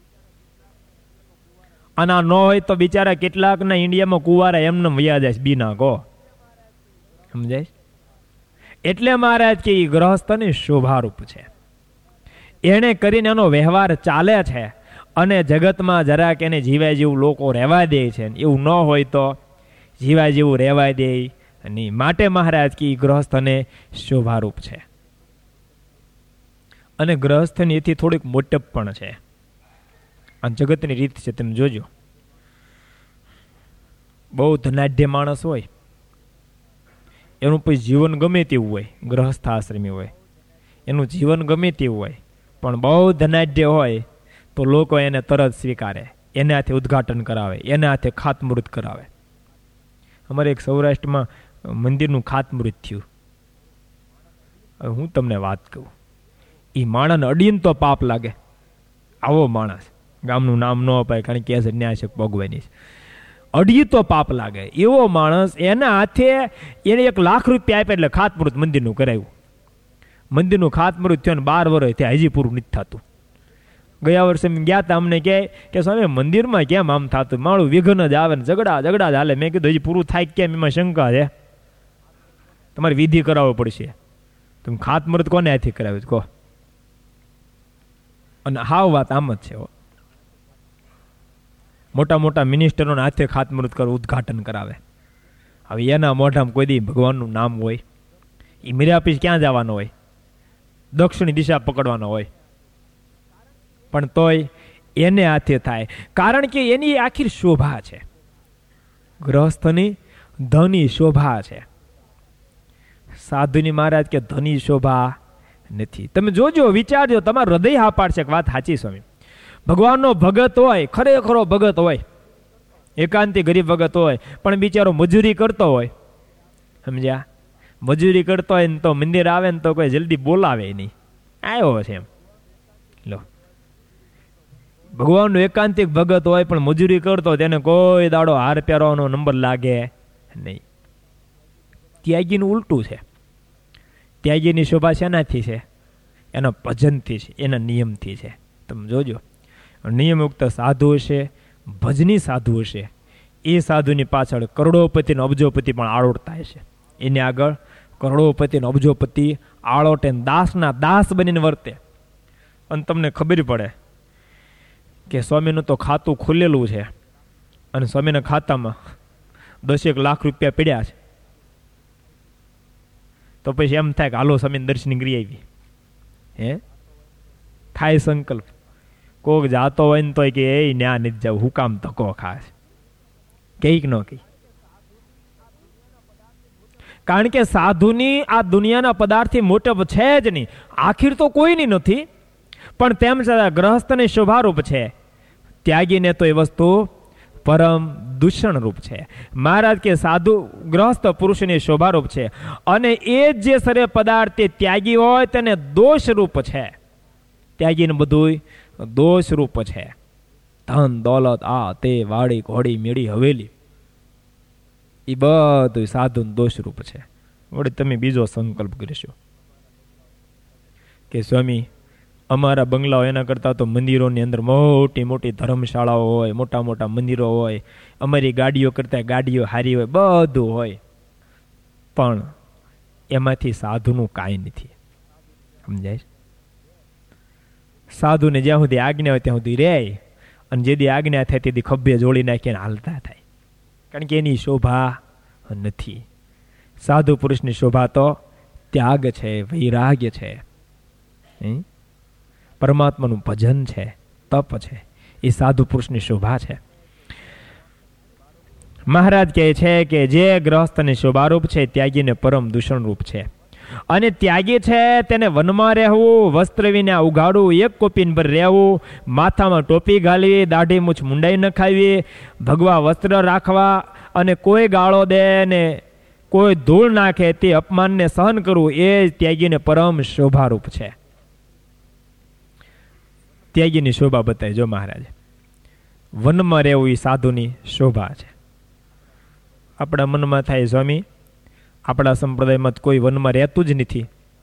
આના ન હોય તો બિચારા કેટલાકના ઇન્ડિયામાં કુંવારા એમને વયા જાય બીના કહો, સમજાય? એટલે મહારાજ કે ગ્રહસ્થની શોભારૂપ છે. એને કરીને એનો વ્યવહાર ચાલે છે, અને જગતમાં જરાક એને જીવાય જેવું લોકો રહેવા દે છે. એવું ન હોય તો જીવાય જેવું રહેવા દે નહીં. માટે મહારાજ કે ગ્રહસ્થને શોભારૂપ છે. અને ગ્રહસ્થની એથી થોડીક મોટપ પણ છે. આ જગતની રીત છે, તમે જોજો. બહુ ધનાઢ્ય માણસ હોય, એનું પછી જીવન ગમે તેવું હોય, ગ્રહસ્થ આશ્રમી હોય, એનું જીવન ગમે તેવું હોય, પણ બહુ ધનાઢ્ય હોય તો લોકો એને તરત સ્વીકારે, એને હાથે ઉદ્ઘાટન કરાવે, એને હાથે ખાતમુહૂર્ત કરાવે. અમારે એક સૌરાષ્ટ્રમાં મંદિરનું ખાતમુહૂર્ત થયું. હવે હું તમને વાત કહું, એ માણસને અડીને તો પાપ લાગે. આવો માણસ, ગામનું નામ ન અપાય કારણ કે છે ન્યાય છે ભોગવાની છે, અડી તો પાપ લાગે એવો માણસ, એના હાથે એને એક લાખ રૂપિયા આપ્યા એટલે ખાતમુહૂર્ત મંદિરનું કરાવ્યું. મંદિરનું ખાતમુહૂર્ત થયું ને બાર વર્ષ થયા, હજી પૂરું નથી થતું. ગયા વર્ષે ગયા હતા, અમને કહે કે સ્વામી મંદિરમાં કેમ આમ થતું, મારું વિઘ્ન જ આવે ને ઝઘડા ઝઘડા જ હાલે. મેં કીધું હજી પૂરું થાય કેમ? એમાં શંકા છે, તમારે વિધિ કરાવવો પડશે. તમે ખાતમુહૂર્ત કોને હાથે કરાવ્યું કહો? અને હાવ વાત આમ જ છે. મોટા મોટા મિનિસ્ટરોના હાથે ખાતમુહૂર્ત કરો, ઉદ્ઘાટન કરાવે. હવે એના મોઢામાં કોઈ દી ભગવાનનું નામ હોય? એ મીરાપીસ ક્યાં જવાનો હોય? દક્ષિણી દિશા પકડવાનો હોય. પણ તોય એને હાથે થાય, કારણ કે એની આખી શોભા છે. ગ્રહસ્થની ધની શોભા છે. સાધુની મહારાજ કે ધની શોભા નથી. તમે જોજો, વિચારજો, તમારું હૃદય હા પાડશે કે વાત સાચી સ્વામી. ભગવાનનો ભગત હોય, ખરેખરો ભગત હોય, એકાંતી ગરીબ ભગત હોય, પણ બિચારો મજૂરી કરતો હોય, સમજ્યા? મજૂરી કરતો હોય ને તો મંદિર આવે ને તો કોઈ જલ્દી બોલાવે નહીં, આવ્યો છે એમ લો. ભગવાનનો એકાંતિક ભગત હોય પણ મજૂરી કરતો, તેને કોઈ દાડો હાર પહેરવાનો નંબર લાગે નહીં. ત્યાગીનું ઉલટું છે. ત્યાગીની શોભા શેનાથી છે? એના ભજનથી છે, એના નિયમથી છે. તમે જોજો, નિયમયુક્ત સાધુ હશે, ભજની સાધુ હશે, એ સાધુની પાછળ કરોડોપતિ ને અબજોપતિ પણ આળોટતા હશે. એની આગળ કરોડોપતિ ને અબજોપતિ આળોટે દાસના દાસ બનીને વર્તે. અને તમને ખબર પડે કે સ્વામીનું તો ખાતું ખુલેલું છે અને સ્વામીના ખાતામાં દસેક લાખ રૂપિયા પડ્યા છે, તો પછી એમ થાય કે હાલો સ્વામીને દર્શન કરી આવી. હે થાય સંકલ્પ. કોક જાતો હોય ને તો કે એ ન્યા નથી જાવ, હું કામ ધક્કો ખાસ કઈક ન કઈ. કારણ કે સાધુની આ દુનિયાના પદાર્થથી મોટપ છે જ નહીં, આખીર તો કોઈની નથી, પણ તેમ છતાં ગ્રહસ્થની શોભારૂપ છે. ત્યાગીને તો એ વસ્તુ પરમ દૂષણ રૂપ છે. મહારાજ કે સાધુ ગ્રહસ્થ પુરુષની શોભારૂપ છે, અને એ જે સરે પદાર્થ તે ત્યાગી હોય તેને દોષ રૂપ છે. ત્યાગીને બધું દોષ રૂપ છે. ધન દોલત આ તે વાડી ઘોડી મેળી હવેલી એ બધું સાધુ દોષ રૂપ છે. વળી તમે બીજો સંકલ્પ કરીશો કે સ્વામી અમારા બંગલાઓ એના કરતાં તો મંદિરોની અંદર મોટી મોટી ધર્મશાળાઓ હોય, મોટા મોટા મંદિરો હોય, અમારી ગાડીઓ કરતાં ગાડીઓ સારી હોય, બધું હોય, પણ એમાંથી સાધુનું કાંઈ નથી. સમજાય? સાધુને જ્યાં સુધી આજ્ઞા હોય ત્યાં સુધી રહે, અને જેથી આજ્ઞા થાય તેથી ખભે જોડી નાખીને હાલતા થાય, કારણ કે એની શોભા નથી. સાધુ પુરુષની શોભા તો ત્યાગ છે, વૈરાગ્ય છે, પરમાત્માનું ભજન છે, તપ છે. એ સાધુ પુરુષની શોભા છે. મહારાજ કહે છે કે જે ગ્રહસ્થની શોભારૂપ છે ત્યાગીને પરમ દૂષણ રૂપ છે. અને ત્યાગી છે તેને વનમાં રહેવું, વસ્ત્ર વિના ઉઘાડવું, એક કોપીન પર રહેવું, માથામાં ટોપી ઘાલવી, દાઢી મૂછ મુંડાઈ ન ખાવી, ભગવા વસ્ત્ર રાખવા, અને કોઈ ગાળો દે ને કોઈ ધૂળ નાખે તે અપમાનને સહન કરવું, એ ત્યાગીને પરમ શોભારૂપ છે. ત્યાગીની શોભા બતાવી જો મહારાજ. વનમાં રહેવું એ સાધુની શોભા છે. આપણા મનમાં થાય સ્વામી આપણા સંપ્રદાયમાં કોઈ વનમાં રહેતું જ નથી,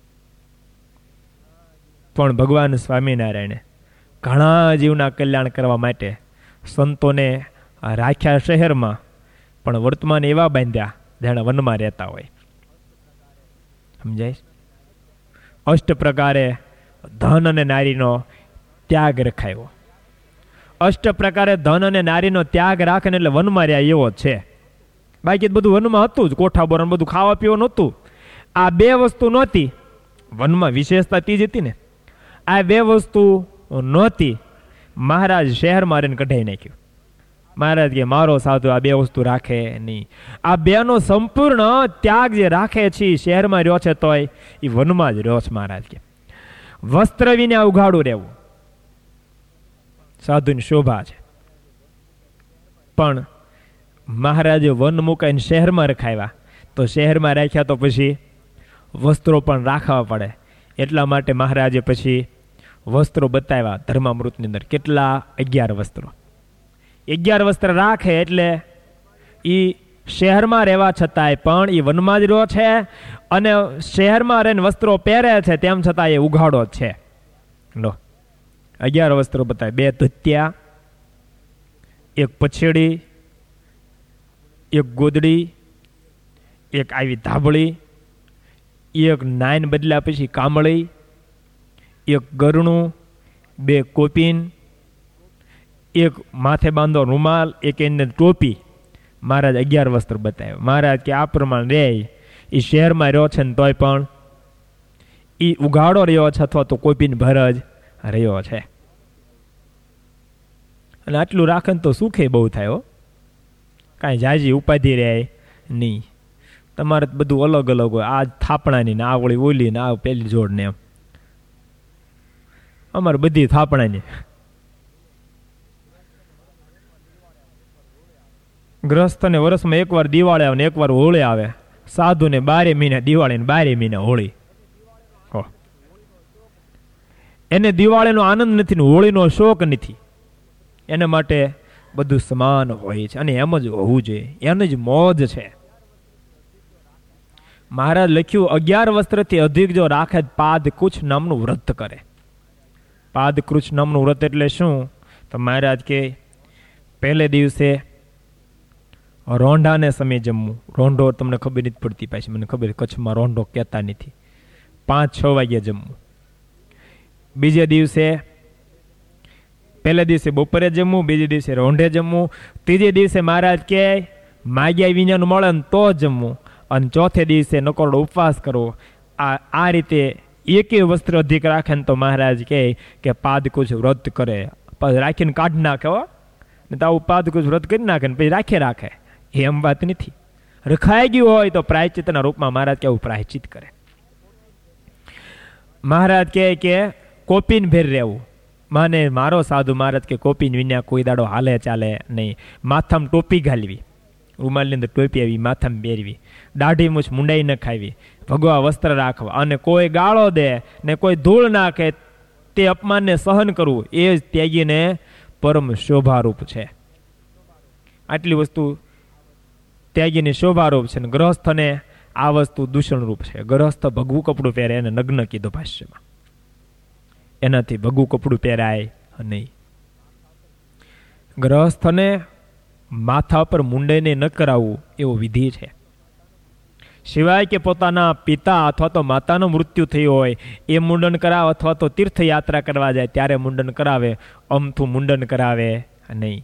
પણ ભગવાન સ્વામિનારાયણે ઘણા જીવના કલ્યાણ કરવા માટે સંતોને રાખ્યા શહેરમાં, પણ વર્તમાન એવા બાંધ્યા જાણે વનમાં રહેતા હોય. સમજાય? અષ્ટ પ્રકારે ધન અને નારીનો ત્યાગ રખાયો. અષ્ટ પ્રકારે ધન અને નારીનો ત્યાગ રાખે એટલે વનમાં રહ્યા એવો છે. બાકી બધું વનમાં હતું જ, કોઠા બોરણ બધું ખાવા પીવા નહોતું. આ બે વસ્તુ નહોતી વનમાં, વિશેષતા તી જ હતી ને. આ બે વસ્તુ નહોતી, મહારાજ શહેરમાં રહીને કઢાઈ નાખ્યું. મહારાજ કે મારો સાધુ આ બે વસ્તુ રાખે નહીં. આ બેનો સંપૂર્ણ ત્યાગ જે રાખે છે શહેરમાં રહ્યો છે તોય એ વનમાં જ રહ્યો છે. મહારાજ કે વસ્ત્ર વિના ઉઘાડું રહેવું સાધુની શોભા છે. પણ મહારાજે વન મુકાઈને શહેરમાં રખાવ્યા, તો શહેરમાં રાખ્યા તો પછી વસ્ત્રો પણ રાખવા પડે. એટલા માટે મહારાજે પછી વસ્ત્રો બતાવ્યા ધર્મામૃતની અંદર. કેટલા? અગિયાર વસ્ત્રો. અગિયાર વસ્ત્ર રાખે એટલે એ શહેરમાં રહેવા છતાંય પણ એ વનમાં જ રહ્યો છે, અને શહેરમાં રહીને વસ્ત્રો પહેરે છે તેમ છતાં એ ઉઘાડો જ છે. લો, અગિયાર વસ્ત્રો બતાવે. બે ધોતિયા, એક પછેડી, એક ગોદડી, એક આવી ધાબળી, એક નાઈન બદલ્યા પછી કામળી, એક ગરણું, બે કોપીન, એક માથે બાંધો રૂમાલ, એક એને ટોપી. મહારાજ અગિયાર વસ્ત્ર બતાવ્યા. મહારાજ કે આ પ્રમાણે રે એ શહેરમાં રહ્યો છે ને તોય પણ એ ઉઘાડો રહ્યો છે, અથવા તો કોપીન ભર જ રહ્યો છે. અને આટલું રાખે તો સુખે બહુ થાય હો, કાંઈ જાજી ઉપાધિ રહે નહીં. તમારે બધું અલગ અલગ હોય, આ થાપણાની ને આ વળી ઓલી ને આ પેલી જોડ ને એમ. અમારે બધી થાપણાની. ગ્રસ્તને વર્ષમાં એકવાર દિવાળી આવે ને એકવાર હોળી આવે. સાધુને બારે મહિને દિવાળી ને બારે મહિને હોળી. એને દિવાળીનો આનંદ નથી ને હોળીનો શોખ નથી. એના માટે બધું સમાન હોય છે, અને એમ જ હોવું જોઈએ. એની જ મોજ છે. મહારાજ લખ્યું અગિયાર વસ્ત્રથી અધિક જો રાખે પાદ કુછ નામનું વ્રત કરે. પાદ કૃછ નામનું વ્રત એટલે શું? તો મહારાજ કે પહેલે દિવસે રોંઢાને સમય જમવું. રોંઢો તમને ખબર નથી પડતી, પાછી મને ખબર કચ્છમાં રોંઢો કહેતા નથી. પાંચ છ વાગ્યે જમવું. બીજે દિવસે પહેલા દિવસે બપોરે જમવું, બીજે દિવસે રોંઢે જમવું, ત્રીજે દિવસે મહારાજ કે માગ્યા વિનાનું મળે ને તો જમવું, અને ચોથે દિવસે નકોરડો ઉપવાસ કરવો. આ આ રીતે એકે વસ્ત્ર અધિક રાખે ને તો મહારાજ કહે કે પાદકુચ વ્રત કરે. પછી રાખીને કાઢી નાખે હો, ને તો આવું પાદકુચ વ્રત કરી નાખે ને પછી રાખે રાખે એમ વાત નથી. રખાઈ ગયું હોય તો પ્રાયશ્ચિતના રૂપમાં મહારાજ કેવું પ્રાયશ્ચિત કરે. મહારાજ કહે કે કોપીન ભેર રહેવું. માને મારો સાધુ મહારાજ કે કોપીન વિના કોઈ દાડો હાલે ચાલે નહીં. માથામાં ટોપી ઘાલવી, રૂમાલની અંદર ટોપી આવી માથામાં પહેરવી, દાઢી મૂછ મુંડાઈ ન ખાવી, ભગવા વસ્ત્ર રાખવા, અને કોઈ ગાળો દે ને કોઈ ધૂળ નાખે તે અપમાનને સહન કરવું, એ જ ત્યાગીને પરમ શોભારૂપ છે. આટલી વસ્તુ ત્યાગીની શોભારૂપ છે. ને ગ્રહસ્થને આ વસ્તુ દૂષણરૂપ છે. ગ્રહસ્થ ભગવું કપડું પહેરે, એને નગ્ન કીધું ભાષ્યમાં. એનાથી ભગવું કપડું પહેરાય નહીં. ગ્રહસ્થને માથા પર મુંડઈને ન કરાવવું એવો વિધિ છે. સિવાય કે પોતાના પિતા અથવા તો માતાનું મૃત્યુ થયું હોય એ મુંડન કરાવે, અથવા તો તીર્થયાત્રા કરવા જાય ત્યારે મુંડન કરાવે, અમથું મુંડન કરાવે નહીં.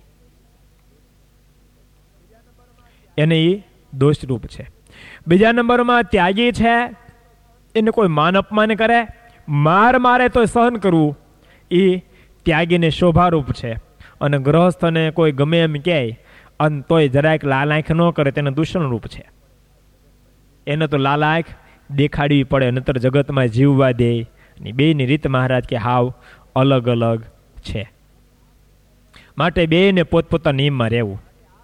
એને એ દોષરૂપ છે. બીજા નંબરમાં ત્યાગી છે, એને કોઈ માન અપમાન કરે, માર મારે તો સહન કરવું, એ ત્યાગીને શોભારૂપ છે. અને ગ્રહસ્થને કોઈ ગમે એમ કહે અને તોય જરાક લાલ આંખ ન કરે તેને દૂષણરૂપ છે. એને તો લાલ આંખ દેખાડવી પડે, નતર જગતમાં જીવવા દે. બેની રીત મહારાજ કે હાવ અલગ અલગ છે. માટે બેને પોતપોતાના નિયમમાં રહેવું.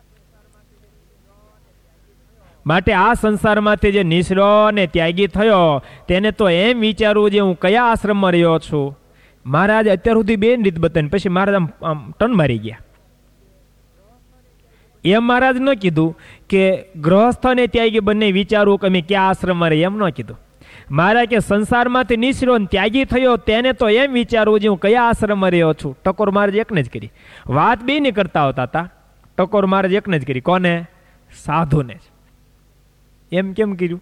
માટે આ સંસારમાંથી જે નિસરો ને ત્યાગી થયો તેને તો એમ વિચારવું જે હું કયા આશ્રમમાં રહ્યો છું. મહારાજ અત્યાર સુધી બે રીત બતાવીને પછી મહારાજ આમ આમ ટન મારી ગયા. એમ મહારાજ ન કીધું કે ગ્રહસ્થ અને ત્યાગી બંને વિચારવું કે અમે ક્યાં આશ્રમમાં રહીએ, એમ ન કીધું. મહારાજ કે સંસારમાંથી નિસરો ને ત્યાગી થયો તેને તો એમ વિચારવું જે હું કયા આશ્રમમાં રહ્યો છું. ટકોર મહારાજ એકને જ કરી વાત, બે ને કરતા હોતા હતા. ટકોર મહારાજ એકને જ કરી. કોને? સાધુને જ. એમ કેમ કર્યું?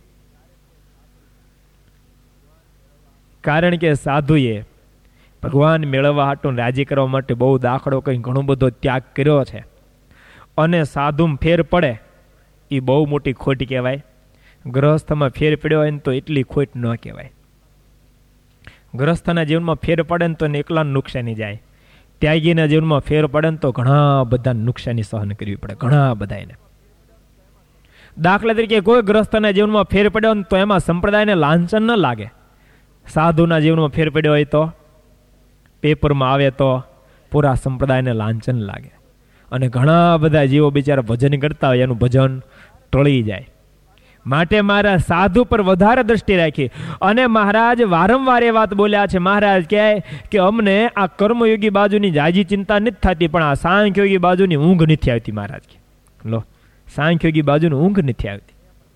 કારણ કે સાધુએ ભગવાન મેળવવા હાટું રાજી કરવા માટે બહુ દાખલો કઈ ઘણો બધો ત્યાગ કર્યો છે. અને સાધુમાં ફેર પડે એ બહુ મોટી ખોટ કહેવાય. ગ્રહસ્થમાં ફેર પડ્યો હોય ને તો એટલી ખોટ ન કહેવાય. ગ્રહસ્થના જીવનમાં ફેર પડે ને તો એકલા નુકસાની જાય. ત્યાગીના જીવનમાં ફેર પડે ને તો ઘણા બધા નુકસાની સહન કરવી પડે, ઘણા બધા એને. દાખલા તરીકે કોઈ ગ્રહસ્થના જીવનમાં ફેર પડ્યો ને તો એમાં સંપ્રદાયને લાંછન ન લાગે. સાધુના જીવનમાં ફેર પડ્યો હોય તો પેપરમાં આવે તો પૂરા સંપ્રદાયને લાંછન લાગે. અને ઘણા બધા જીવો બિચારા ભજન કરતા હોય એનું ભજન ટળી જાય. માટે મહારાજ સાધુ પર વધારે દ્રષ્ટિ રાખી. અને મહારાજ વારંવાર એ વાત બોલ્યા છે. મહારાજ કહે કે અમને આ કર્મયોગી બાજુની જાજી ચિંતા નથી થતી, પણ આ સાંખ્યોગી બાજુની ઊંઘ નથી આવતી. મહારાજ કે લો, સાંખ્યોગી બાજુની ઊંઘ નથી આવતી.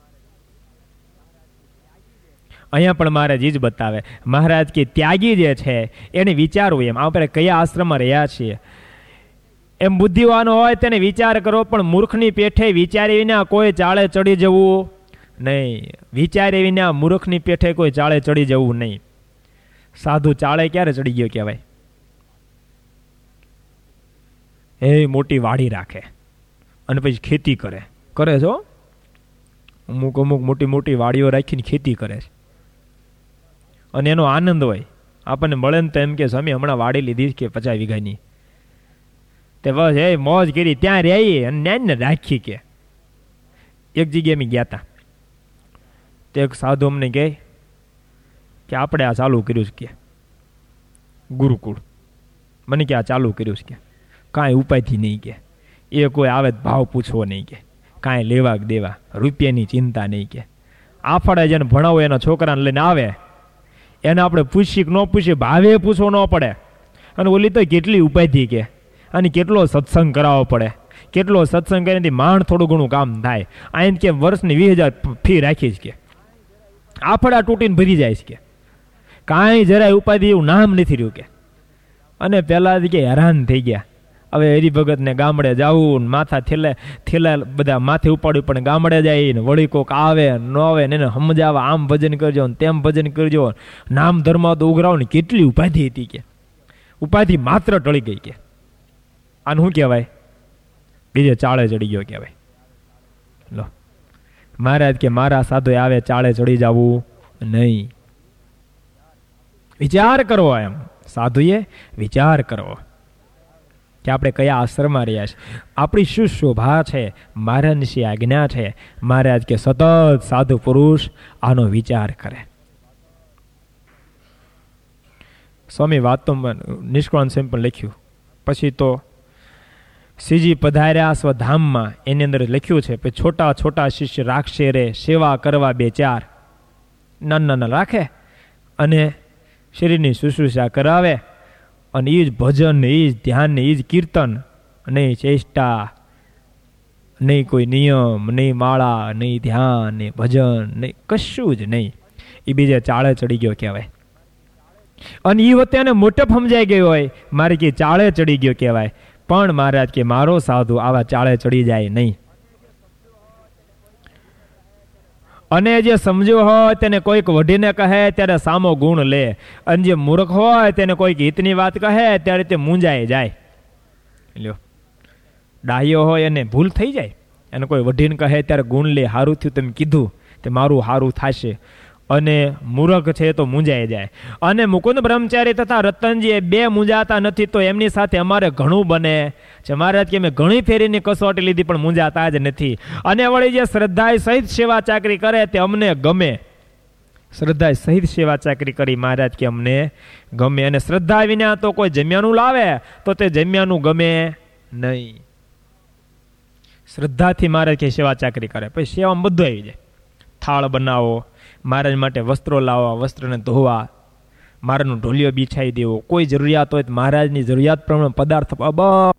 અહીંયા પણ મહારાજ એ જ બતાવે. મહારાજ કે ત્યાગી જે છે એને વિચારવું, એમ આપણે કયા આશ્રમમાં રહ્યા છીએ એમ બુદ્ધિવાન હોય તેને વિચાર કરો, પણ મૂર્ખની પેઠે વિચારી વિના કોઈ ચાળે ચડી જવું નહીં. વિચારી વિના મૂર્ખની પેઠે કોઈ ચાળે ચડી જવું નહીં. સાધુ ચાળે ક્યારે ચડી ગયો કહેવાય? એ મોટી વાડી રાખે અને પછી ખેતી કરે કરે છો. અમુક અમુક મોટી મોટી વાડીઓ રાખીને ખેતી કરે છે અને એનો આનંદ હોય. આપણને મળે ને તો એમ કે સ્વામી હમણાં વાડી લીધી કે પચાસ વીઘાની, તે બસ એ મોજ કરી ત્યાં રહી અને ન્યાય ને રાખી. કે એક જગ્યાએ અમે ગયા હતા, તે એક સાધુ અમને કહે કે આપણે આ ચાલુ કર્યું છે કે ગુરુકુળ. મને કે આ ચાલુ કર્યું છે કે કાંઈ ઉપાયથી નહીં, કે એ કોઈ આવે ભાવ પૂછવો નહીં, કે કાંઈ લેવા દેવા રૂપિયાની ચિંતા નહીં, કે આફળે જેને ભણાવો એના છોકરાને લઈને આવે એને આપણે પૂછીએ કે ન પૂછીએ ભાવે પૂછવો ન પડે. અને ઓલી તો કેટલી ઉપાયથી કે અને કેટલો સત્સંગ કરાવવો પડે, કેટલો સત્સંગ કરીને માંડ થોડું ઘણું કામ થાય. આઈને કે વર્ષની વીસ હજાર ફી રાખી છે કે આફડા તૂટીને ભરી જાય છે, કે કાંઈ જરાય ઉપાધિ એવું નામ નથી રહ્યું. કે અને પહેલાં કે હેરાન થઈ ગયા. હવે હરિભગતને ગામડે જવું, માથા થેલે થેલા બધા માથે ઉપાડ્યું, પણ ગામડે જાય ને વળી કોક આવે ન આવે ને એને સમજાવવા, આમ ભજન કરજો ને તેમ ભજન કરજો, નામ ધર્મ તો ઉઘરાવો ને કેટલી ઉપાધિ હતી. કે ઉપાધિ માત્ર ટળી ગઈ. કે આને શું કહેવાય? બીજે ચાળે ચડી ગયો કહેવાય. લો, મહારાજ કે મારા સાધુ આવે ચાળે ચડી જવું નહીં. વિચાર કરવો, એમ સાધુએ વિચાર કરવો. કે આપણે કયા આશ્રમમાં રહ્યા છે, આપણી શું શોભા છે, મહારાજની શી આજ્ઞા છે. મહારાજ કે સતત સાધુ પુરુષ આનો વિચાર કરે. સ્વામી વાત તો નિષ્કળાનંદ સ્વામી પણ લખ્યું. પછી તો શ્રીજી પધાર્યા સ્વધામમાં, એની અંદર લખ્યું છે કે છોટા છોટા શિષ્ય રાખશે રે, સેવા કરવા બે ચાર. નાના નાના રાખે અને શરીરની શુશ્રૂષા કરાવે, અને એ જ ભજન ને એ જ ધ્યાન ને એ જ કીર્તન, નહીં ચેષ્ટા, નહીં કોઈ નિયમ, નહીં માળા, નહીં ધ્યાન, નહીં ભજન, નહીં કશું જ નહીં. એ બીજે ચાળે ચડી ગયો કહેવાય. અને એ વખતે એને મોટપ સમજાઈ ગયો હોય, મારે કે ચાળે ચડી ગયો કહેવાય. પણ મહારાજ કે મારો સાધુ આવા ચાળે ચડી જાય નહીં. અને જે સમજ્યો હોય તેને કોઈક વઢીને કહે ત્યારે સામો ગુણ લે, અને જે મૂર્ખ હોય તેને કોઈક હિતની વાત કહે ત્યારે તે મૂંઝાઈ જાય. લ્યો, ડાહ્યો હોય એને ભૂલ થઈ જાય, એને કોઈ વઢીને કહે ત્યારે ગુણ લે, સારું થયું તમે કીધું તે મારું સારું થશે. અને મૂર્ખ છે તો મૂંઝાઈ જાય. અને મુકુંદ બ્રહ્મચારી તથા રતનજી એ બે મૂંઝાતા નથી, તો એમની સાથે અમારે ઘણું બને છે. મહારાજ કે મેં ઘણી ફેરીની કસોટી લીધી પણ મૂંઝાતા જ નથી. અને વળી જે શ્રદ્ધા સહિત સેવા ચાકરી કરે તે અમને ગમે. શ્રદ્ધા સહિત સેવા ચાકરી કરી મહારાજ કે અમને ગમે. અને શ્રદ્ધા વિના તો કોઈ જમ્યાનું લાવે તો તે જમ્યાનું ગમે નહીં. શ્રદ્ધાથી મહારાજ કે સેવા ચાકરી કરે, પછી સેવામાં બધું આવી જાય. થાળ બનાવો, મહારાજ માટે વસ્ત્રો લાવવા, વસ્ત્રને ધોવા, મહારાજનો ઢોલિયો બિછાઈ દેવો, કોઈ જરૂરિયાત હોય તો મહારાજની જરૂરિયાત પ્રમાણે પદાર્થ